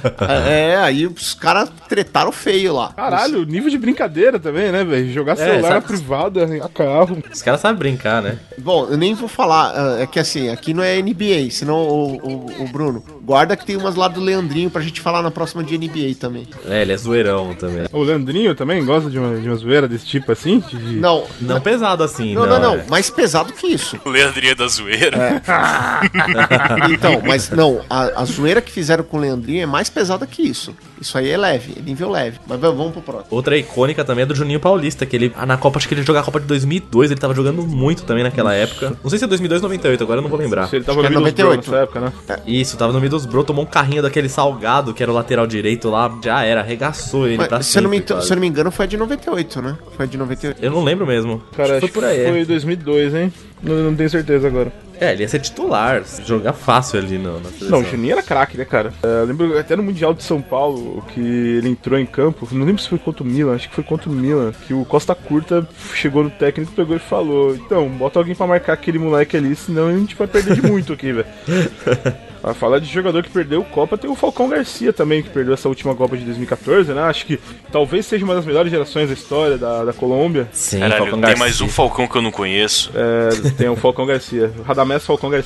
é, aí os caras tretaram feio lá. Caralho, Isso. Nível de brincadeira também, né, velho? Jogar celular é, sabe... na privada, arranhar carro. Os caras sabem brincar, né? Bom, eu nem vou falar, é que assim, aqui não é N B A, senão o, o, o Bruno, guarda que tem umas lá do Leandrinho pra gente falar na próxima de N B A também. É, ele é zoeirão também. O Leandrinho também gosta de uma, de uma zoeira desse tipo assim? De... Não. Não pesado assim, não. Não, não, não, é. mais pesado que isso. O Leandrinho da zoeira. É. Então, mas não, a, a zoeira que fizeram com o Leandrinho é mais pesada que isso. Isso aí é leve, é nível leve. Mas vamos pro próximo. Outra icônica também é do Juninho Paulista, que ele, na Copa, acho que ele jogou a Copa de dois mil e dois, ele tava jogando muito também naquela época. Não sei se é dois mil e dois ou noventa e oito, agora eu não vou lembrar. Se ele tava no é noventa e oito nessa época, né? Isso, tava no meio dos Bro, tomou um carrinho daquele Salgado, que era o lateral direito lá, já era, arregaçou ele mas, pra se, sempre, eu não me, se eu não me engano, foi a de noventa e oito, né? Foi a de noventa e oito. Eu não lembro mesmo. Cara, acho que foi por aí. Foi dois mil e dois, hein? Não, não tenho certeza agora. É, ele ia ser titular, jogar fácil ali no, na seleção. Não, o Juninho era craque, né, cara? É, eu lembro até no Mundial de São Paulo, que ele entrou em campo, não lembro se foi contra o Milan, acho que foi contra o Milan, que o Costa Curta chegou no técnico, pegou e falou, então, bota alguém pra marcar aquele moleque ali, senão a gente vai perder de muito aqui, velho. Pra falar de jogador que perdeu o Copa, tem o Falcão Garcia também, que perdeu essa última Copa de dois mil e catorze, né? Acho que talvez seja uma das melhores gerações da história da, da Colômbia. Sim, Caralho, Falcão tem Garcia. Mais um Falcão que eu não conheço. É, tem o Falcão Garcia, Radamés Falcão Garcia.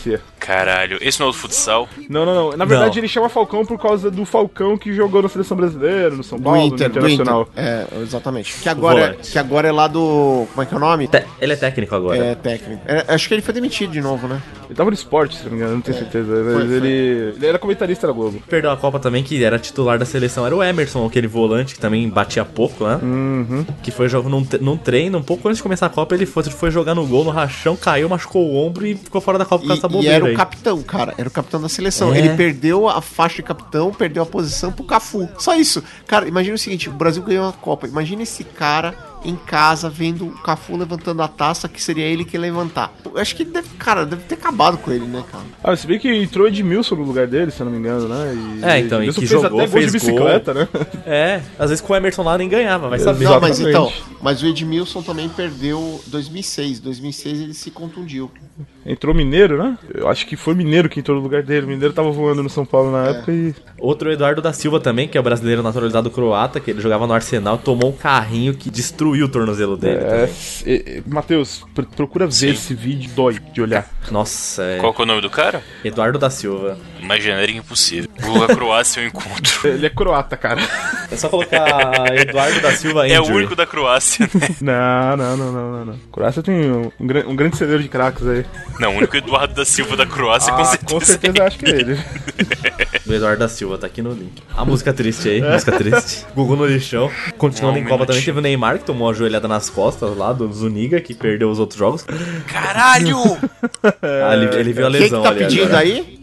Caralho, esse não é o do futsal? Não, não, não. Na verdade, Não. ele chama Falcão por causa do Falcão que jogou na Seleção Brasileira, no São Paulo, do Inter, no Internacional. do Inter. É, exatamente. Que agora, Volante. que agora é lá do... Como é que é o nome? Te- Ele é técnico agora. É, técnico. É, acho que ele foi demitido de novo, né? Ele tava no esporte, se não me engano, não tenho certeza. Mas Foi, foi. ele, ele era comentarista da Globo. Perdeu a Copa também, que era titular da seleção. Era o Emerson, aquele volante que também batia pouco, né? Uhum. Que foi jogo num, num treino, um pouco antes de começar a Copa, ele foi, foi jogar no gol, no rachão, caiu, machucou o ombro e ficou fora da Copa por causa dessa E, e bobeira era o aí. capitão, cara. Era o capitão da seleção. É. Ele perdeu a faixa de capitão, perdeu a posição pro Cafu. Só isso. Cara, imagina o seguinte, o Brasil ganhou a Copa. Imagina esse cara em casa vendo o Cafu levantando a taça, que seria ele que ia levantar. Eu acho que ele deve, cara, deve ter acabado com ele, né, cara? Ah, se bem que entrou Edmilson no lugar dele, se eu não me engano, né? E É, então, e Edmilson que fez jogou, até gol de fez bicicleta, né? É, às vezes com o Emerson lá nem ganhava, vai saber. Não, mas Exatamente. então, mas o Edmilson também perdeu dois mil e seis. dois mil e seis ele se contundiu. Entrou Mineiro, né? Eu acho que foi Mineiro que entrou no lugar dele. O Mineiro tava voando no São Paulo na época e... Outro Eduardo da Silva também, que é o brasileiro naturalizado croata, que ele jogava no Arsenal, tomou um carrinho que destruiu o tornozelo dele. É, também. é, Matheus, pr- procura ver Sim. esse vídeo, dói de olhar. Nossa, é. Qual que é o nome do cara? Eduardo da Silva. Mais genérico impossível. Google a Croácia eu encontro. Ele é croata, cara. É só colocar Eduardo da Silva É o Injury. único da Croácia, né? Não, não, não, não, não, não. Croácia tem um, um, gran- um grande celeiro de craques aí. Não, o único Eduardo da Silva da Croácia, com Ah, certeza. com certeza eu acho que é ele. Do Eduardo da Silva, tá aqui no link. A música triste aí, música triste. Google no lixão. Continuando Um em Copa também, minutinho. teve o Neymar, que tomou uma joelhada nas costas lá do Zuniga, que perdeu os outros jogos. Caralho! Ah, ele, ele viu a Quem que lesão tá ali pedindo agora. aí?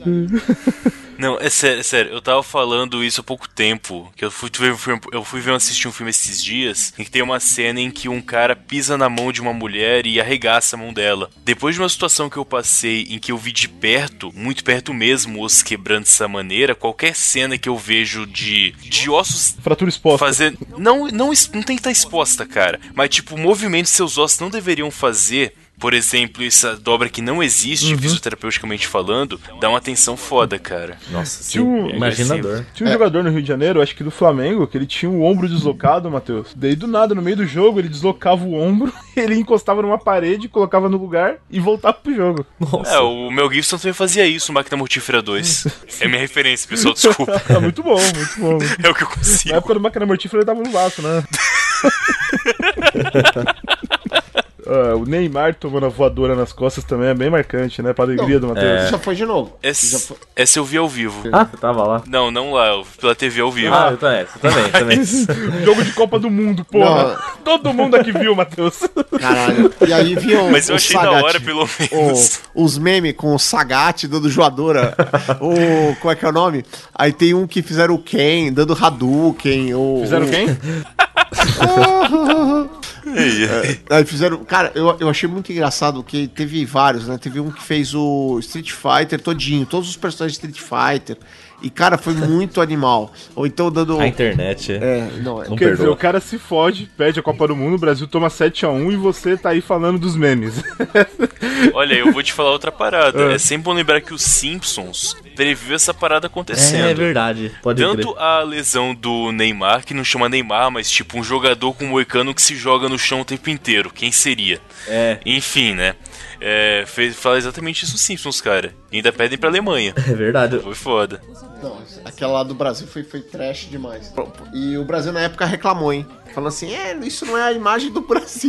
Não, é sério, é sério, eu tava falando isso há pouco tempo, que eu fui ver um filme, eu fui ver assistir um filme esses dias, em que tem uma cena em que um cara pisa na mão de uma mulher e arregaça a mão dela. Depois de uma situação que eu passei em que eu vi de perto, muito perto mesmo, os quebrando dessa maneira, qualquer cena que eu vejo de, de ossos Fratura exposta. fazer... Não, não, es- não tem que estar exposta, cara, mas tipo, movimentos que seus ossos não deveriam fazer... Por exemplo, essa dobra que não existe, Uhum. fisioterapeuticamente falando, dá uma atenção foda, cara. Nossa, Tinha um- sim, imagina a dor. Tinha um jogador no Rio de Janeiro, acho que do Flamengo, que ele tinha o ombro deslocado, Matheus. Daí do nada, no meio do jogo, ele deslocava o ombro, ele encostava numa parede, colocava no lugar e voltava pro jogo. Nossa. É, o Mel Gibson também fazia isso no Máquina Mortífera dois. É minha referência, pessoal, desculpa. É muito bom, muito bom. É o que eu Na consigo. época do Máquina Mortífera ele tava no Vasco, né? Ah, o Neymar tomando a voadora nas costas também é bem marcante, né? Pra alegria do Matheus. Já foi de novo. Já Essa, foi... essa eu vi ao vivo. Ah, você tava lá. Não, não lá, eu vi pela T V ao vivo. Ah, eu também, você também, também. Jogo de Copa do Mundo, porra. Todo mundo aqui viu, Matheus. Caralho. E aí viu Mas eu o achei da Sagat, hora, pelo menos. o- os memes com o Sagat dando joadora. o, como é que é o nome? Aí tem um que fizeram o Ken dando Hadouken. O, Fizeram o- quem? Aí fizeram. Cara, eu, eu achei muito engraçado que teve vários, né? Teve um que fez o Street Fighter todinho, todos os personagens de Street Fighter. E, cara, foi muito animal. Ou então dando. A internet. É, não, é. Não Quer dizer, perdoa. o cara se fode, perde a Copa do Mundo, o Brasil toma sete a um e você tá aí falando dos memes. Olha, eu vou te falar outra parada. Ah. É sempre bom lembrar que os Simpsons previu essa parada acontecendo. É verdade. Pode Tanto crer. a lesão do Neymar, que não chama Neymar, mas tipo um jogador com um moicano que se joga no chão o tempo inteiro. Quem seria? É, Enfim, né? É, fez, fala exatamente isso os Simpsons, cara. E ainda pedem pra Alemanha. é verdade. Foi foda. Não, aquela lá do Brasil foi, foi trash demais. E o Brasil na época reclamou, hein? Falando assim, é, isso não é a imagem do Brasil.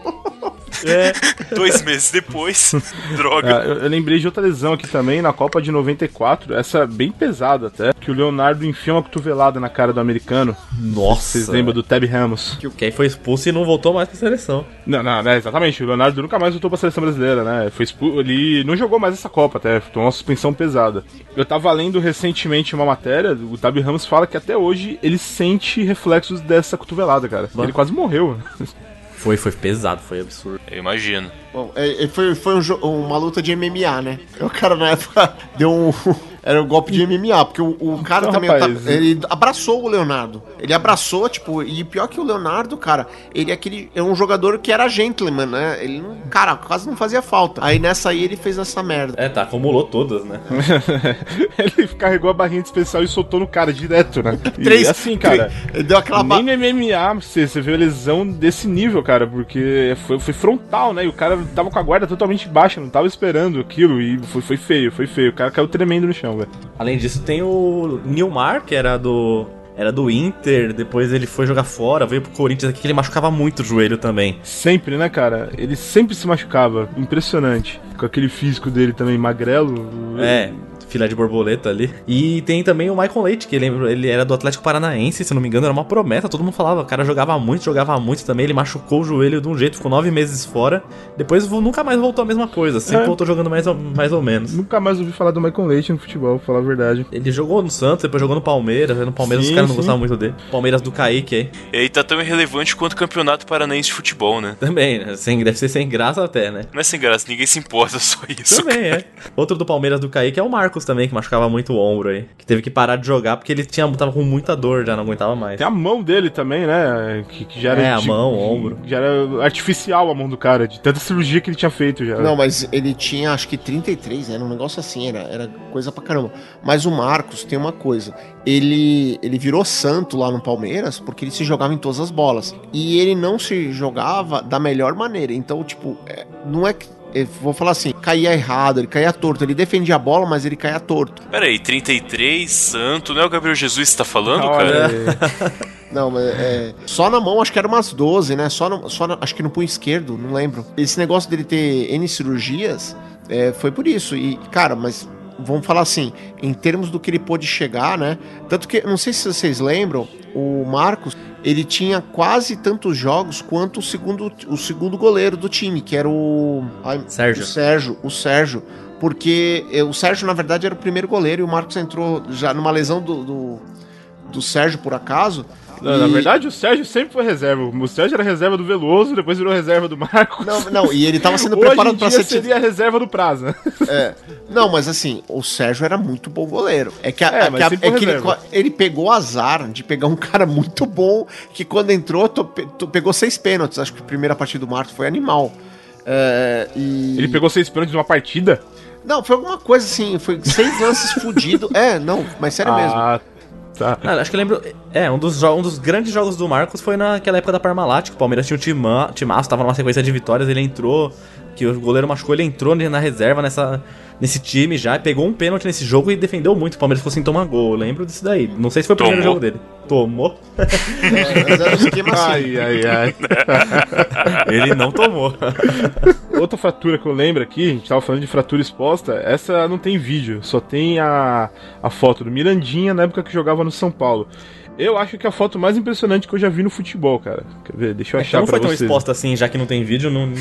Dois meses depois, droga. Ah, eu, eu lembrei de outra lesão aqui também, na Copa de noventa e quatro, essa bem pesada até, que o Leonardo enfia uma cotovelada na cara do americano. Nossa. Vocês lembram do Tab Ramos? Que aí foi expulso e não voltou mais pra seleção. Não, não, né, exatamente. O Leonardo nunca mais voltou pra seleção brasileira, né? Foi expulso, ele não jogou mais essa Copa até, tomou uma suspensão pesada. Eu tava lendo recentemente uma matéria, o Tab Ramos fala que até hoje ele sente reflexos dessa cotovelada, cara. Bah. Ele quase morreu. Foi, foi pesado, foi absurdo. Eu imagino. Bom, é, é, foi, foi um jo- uma luta de M M A, né? O cara na época deu um, Era o golpe de M M A, porque o, o cara Então, também... rapaz, tá- ele abraçou o Leonardo. Ele abraçou, tipo... E pior que o Leonardo, cara, ele é aquele... É um jogador que era gentleman, né? Ele, não, cara, quase não fazia falta. Aí nessa aí ele fez essa merda. É, tá, acumulou todas, né? Ele carregou a barrinha de especial e soltou no cara direto, né? E Três- assim, cara... Ele deu aquela... ba- Nem no M M A você, você viu a lesão desse nível, cara, porque foi, foi frontal, né? E o cara tava com a guarda totalmente baixa, não tava esperando aquilo e foi, foi feio, foi feio. O cara caiu tremendo no chão, velho. Além disso, tem o Nilmar, que era do... Era do Inter, depois ele foi jogar fora, veio pro Corinthians aqui, que ele machucava muito o joelho também. Sempre, né, cara? Ele sempre se machucava. Impressionante. Com aquele físico dele também, magrelo. É, filé de borboleta ali. E tem também o Michael Leite, que ele, ele era do Atlético Paranaense, se não me engano, era uma promessa, todo mundo falava, o cara jogava muito, jogava muito também, ele machucou o joelho de um jeito, ficou nove meses fora, depois nunca mais voltou a mesma coisa, sempre É. voltou jogando mais ou, mais ou menos. Nunca mais ouvi falar do Michael Leite no futebol, pra falar a verdade. Ele jogou no Santos, depois jogou no Palmeiras, no Palmeiras Sim, os caras não sim. gostavam muito dele. Palmeiras do Kaique aí, E aí tá tão irrelevante quanto o Campeonato Paranaense de Futebol, né? também, né? Sem, deve ser sem graça até, né? Não é sem graça, ninguém se importa, só isso. Também, é. Outro do Palmeiras do Kaique é o Marcos também, que machucava muito o ombro aí. Que teve que parar de jogar porque ele tinha, tava com muita dor, já não aguentava mais. Tem a mão dele também, né? Que, que já era. É, a de- mão, o ombro. Já era artificial a mão do cara, de tanta cirurgia que ele tinha feito já. Não, mas ele tinha acho que trinta e três, era um negócio assim, era, era coisa pra caramba. Mas o Marcos tem uma coisa, ele, ele virou santo lá no Palmeiras porque ele se jogava em todas as bolas. E ele não se jogava da melhor maneira. Então, tipo, é, não é que... Eu vou falar assim, caía errado, ele caía torto. Ele defendia a bola, mas ele caía torto. Pera aí, trinta e três, santo, não é o Gabriel Jesus que tá falando, Olha cara? aí. Não, mas é, só na mão acho que era umas doze, né? Só, no, só na- acho que no punho esquerdo, não lembro. Esse negócio dele ter N cirurgias é, foi por isso. E, cara, mas vamos falar assim, em termos do que ele pôde chegar, né? Tanto que, não sei se vocês lembram, o Marcos, ele tinha quase tantos jogos quanto o segundo, o segundo goleiro do time, que era o... ai, Sérgio. O Sérgio, o Sérgio. Porque eh, o Sérgio, na verdade, era o primeiro goleiro e o Marcos entrou já numa lesão do, do, do Sérgio, por acaso. Não, e- na verdade, o Sérgio sempre foi reserva. O Sérgio era reserva do Veloso, depois virou reserva do Marcos. Não, não, e ele tava sendo Hoje preparado em pra dia ser... seria a reserva do Praza. É. Não, mas assim, o Sérgio era muito bom goleiro. É que, a- É, é mas que, a- sempre é foi que ele, reserva. ele pegou azar de pegar um cara muito bom, que quando entrou, to- pe- to- pegou seis pênaltis. Acho que a primeira partida do Marcos foi animal. É, e... Ele pegou seis pênaltis numa partida? Não, foi alguma coisa assim, foi seis lances fudidos. É, não, mas sério mesmo. Ah, tá. Ah, acho que eu lembro. É, um dos, jo- um dos grandes jogos do Marcos foi naquela época da Parmalat, que o Palmeiras tinha um tima, timaço, tava numa sequência de vitórias, ele entrou, que o goleiro machucou, ele entrou na reserva nessa, nesse time já, pegou um pênalti nesse jogo e defendeu muito. O Palmeiras ficou sem tomar gol, eu lembro disso daí. Não sei se foi o primeiro Tomou. jogo dele. Tomou? É, mas era um esquema assim. Ai, ai, ai. Ele não tomou. Outra fratura que eu lembro aqui, a gente tava falando de fratura exposta, essa não tem vídeo, só tem a, a foto do Mirandinha na época que jogava no São Paulo. Eu acho que é a foto mais impressionante que eu já vi no futebol, cara. Quer ver? Deixa eu É que achar não pra foi tão vocês. exposta assim, já que não tem vídeo, não. não...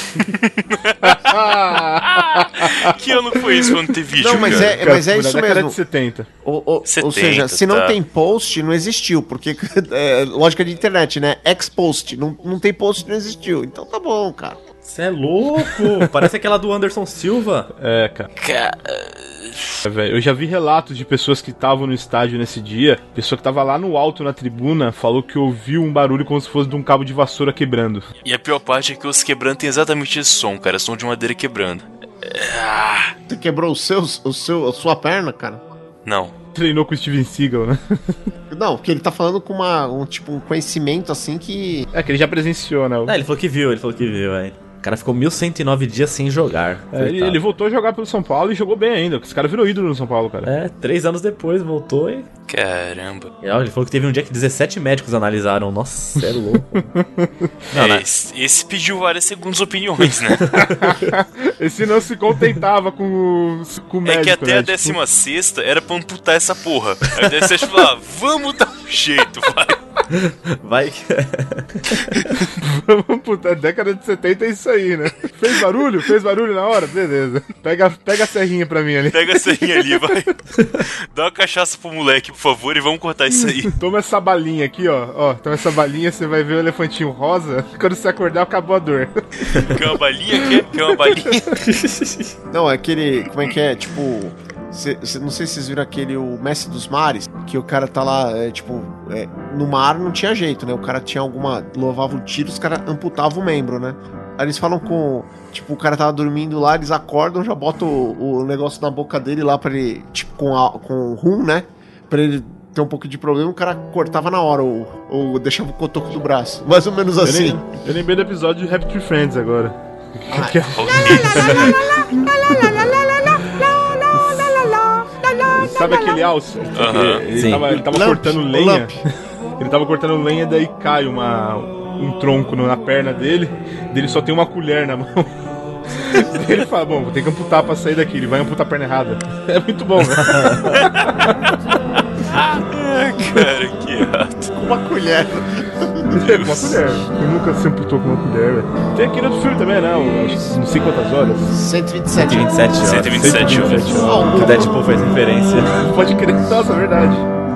Que ano foi isso quando teve vídeo, Não, mas cara? é, mas é Na isso década mesmo. de setenta. Ou, ou- ou setenta, seja, se não tá. tem post, não existiu, porque é, lógica de internet, né? Ex-post, não, não tem post, não existiu. Então tá bom, cara. Você é louco! Parece aquela do Anderson Silva. É, cara. Ca- É, velho, eu já vi relatos de pessoas que estavam no estádio nesse dia. Pessoa que tava lá no alto na tribuna falou que ouviu um barulho como se fosse de um cabo de vassoura quebrando. E a pior parte é que os quebrando tem exatamente esse som, cara. Som de madeira quebrando. Ah, Você quebrou o seu, o seu, a sua perna, cara? não. Treinou com o Steven Seagal, né? Não, porque ele tá falando com uma, um, tipo, um conhecimento assim que... É que ele já presenciou, né? Ah, ele falou que viu, ele falou que viu, aí. O cara ficou mil cento e nove dias sem jogar. É, ele, Coitado. ele voltou a jogar pelo São Paulo e jogou bem ainda. Esse cara virou ídolo no São Paulo, cara. É, três anos depois voltou e. Caramba. E, ó, ele falou que teve um dia que dezessete médicos analisaram. Nossa, é louco. Não, É, né? esse, esse pediu várias segundas opiniões, né? Esse não se contentava com o, com o médico, É que até né? a Tipo, décima sexta era pra amputar essa porra. Aí a décima sexta falou, ah, vamos dar um jeito, vai. Vai que. Vamos puta, década de setenta é isso aí, né? Fez barulho? Fez barulho na hora? Beleza. Pega, pega a serrinha pra mim ali. Pega a serrinha ali, vai. Dá uma cachaça pro moleque, por favor, e vamos cortar isso aí. Toma essa balinha aqui, ó. Ó, toma essa balinha, você vai ver o elefantinho rosa. Quando você acordar, acabou a dor. Quer uma balinha? Quer? Quer uma balinha? Não, é aquele... Como é que é? Tipo... Cê, cê, não sei se vocês viram aquele, o Mestre dos Mares, que o cara tá lá, é, tipo, é, no mar não tinha jeito, né? O cara tinha alguma... levava um tiro, os caras amputavam o membro, né? Aí eles falam com... Tipo, o cara tava dormindo lá, eles acordam, já botam o, o negócio na boca dele lá pra ele... Tipo, com, a, com rum, né? Pra ele ter um pouco de problema, o cara cortava na hora ou, ou deixava o cotoco do braço. Mais ou menos assim. Eu, nem, eu lembrei do episódio de Happy Tree Friends agora. Ah, que é... Sabe aquele alce? Aham. Ele Sim. tava, ele tava Lamp, cortando o lenha. lamp. Ele tava cortando lenha, daí cai uma, um tronco na perna dele. Dele só tem uma colher na mão. Daí ele fala, bom, vou ter que amputar pra sair daqui. Ele vai amputar a perna errada. É muito bom, velho. Cara, que errado. Com uma colher. É, com uma colher. Eu nunca se amputou com uma colher, velho. Tem aqui no outro filme também, né? Eu acho que não sei quantas horas. cento e vinte e sete. cento e vinte e sete horas. cento e vinte e sete horas. Que o Deadpool faz referência. Pode crer, nossa, é verdade.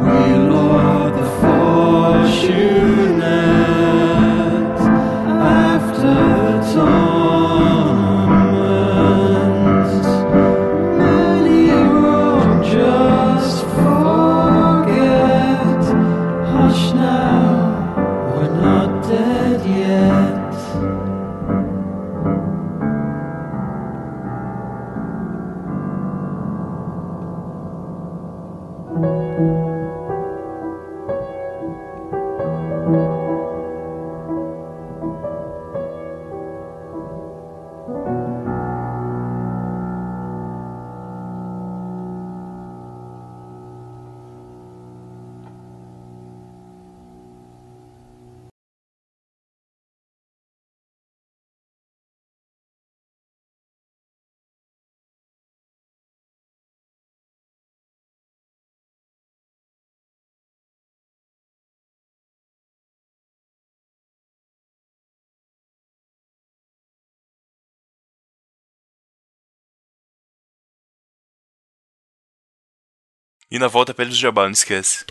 E na volta pele do Jabá, não esquece.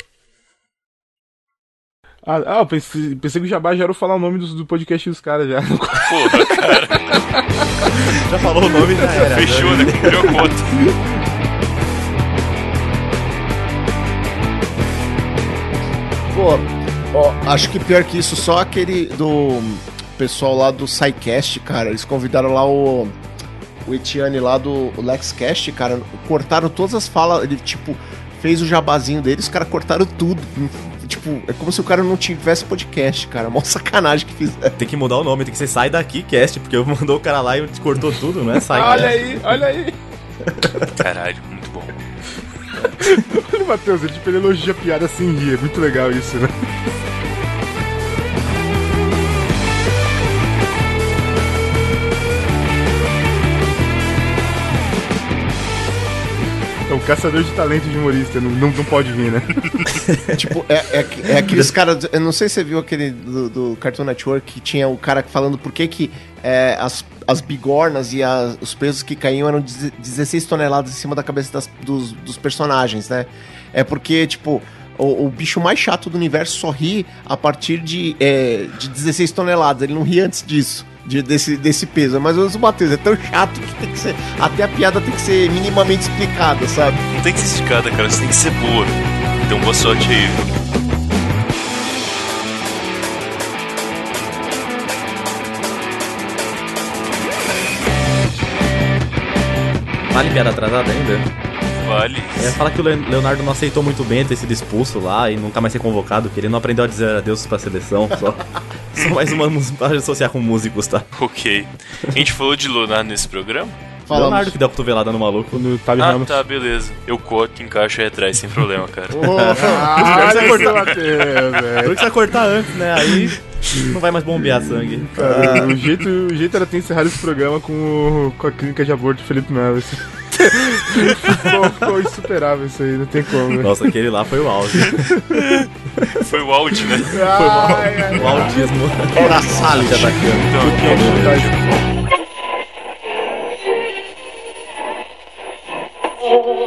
Ah, ah eu pensei, pensei que o Jabá já era falar o nome do, do podcast dos caras já. Porra, cara. Já falou o nome, já era. Fechou, né? Cumpriu a conta. Pô, ó, acho que pior que isso, só aquele do pessoal lá do SciCast, cara. Eles convidaram lá o, o Etienne lá do LexCast, cara. Cortaram todas as falas. Ele, tipo, fez o jabazinho deles, os caras cortaram tudo. Tipo, é como se o cara não tivesse podcast, cara. Mó sacanagem que fizeram. Tem que mudar o nome, tem que ser Sai Daqui Cast, porque eu mandou o cara lá e cortou tudo, não é Sai Olha aí, olha aí. Caralho, muito bom. Olha o Matheus, ele, tipo, ele elogia a piada sem rir. É muito legal isso, né? É um caçador de talento de humorista, não, não, não pode vir, né? Tipo, é, é, é aqueles caras. Eu não sei se você viu aquele do, do Cartoon Network que tinha o cara falando por que, que é, as, as bigornas e as, os pesos que caíam eram dezesseis toneladas em cima da cabeça das, dos, dos personagens, né? É porque, tipo, o, o bicho mais chato do universo só ri a partir de, é, de dezesseis toneladas. Ele não ri antes disso. De, desse, desse peso, mas o Matheus é tão chato que tem que ser. Até a piada tem que ser minimamente explicada, sabe? Não tem que ser esticada, cara, você tem que ser boa. Então boa sorte aí. Vale piada atrasada ainda? Vale. É, fala que o Leonardo não aceitou muito bem ter sido expulso lá e nunca mais ser convocado, que ele não aprendeu a dizer adeus pra seleção, só, só mais uma música pra associar com músicos, tá? Ok. A gente falou de Leonardo nesse programa? Falamos. Leonardo que deu a cotovelada no maluco. No Tabi Ah, Ramos. tá, beleza. Eu corto, encaixo aí atrás, sem problema, cara. Ah, Você vai cortar. Matheus, velho. Por que você vai cortar antes, né? Aí não vai mais bombear sangue. Cara, o, jeito, o jeito era ter encerrado esse programa com, o- com a clínica de aborto do Felipe Melo. Assim. ficou, ficou insuperável isso aí, não tem como. Né? Nossa, aquele lá foi o auge. Foi o áudio, né? Ai, ai, O autismo. Era Salles. Te atacando. Então, ai.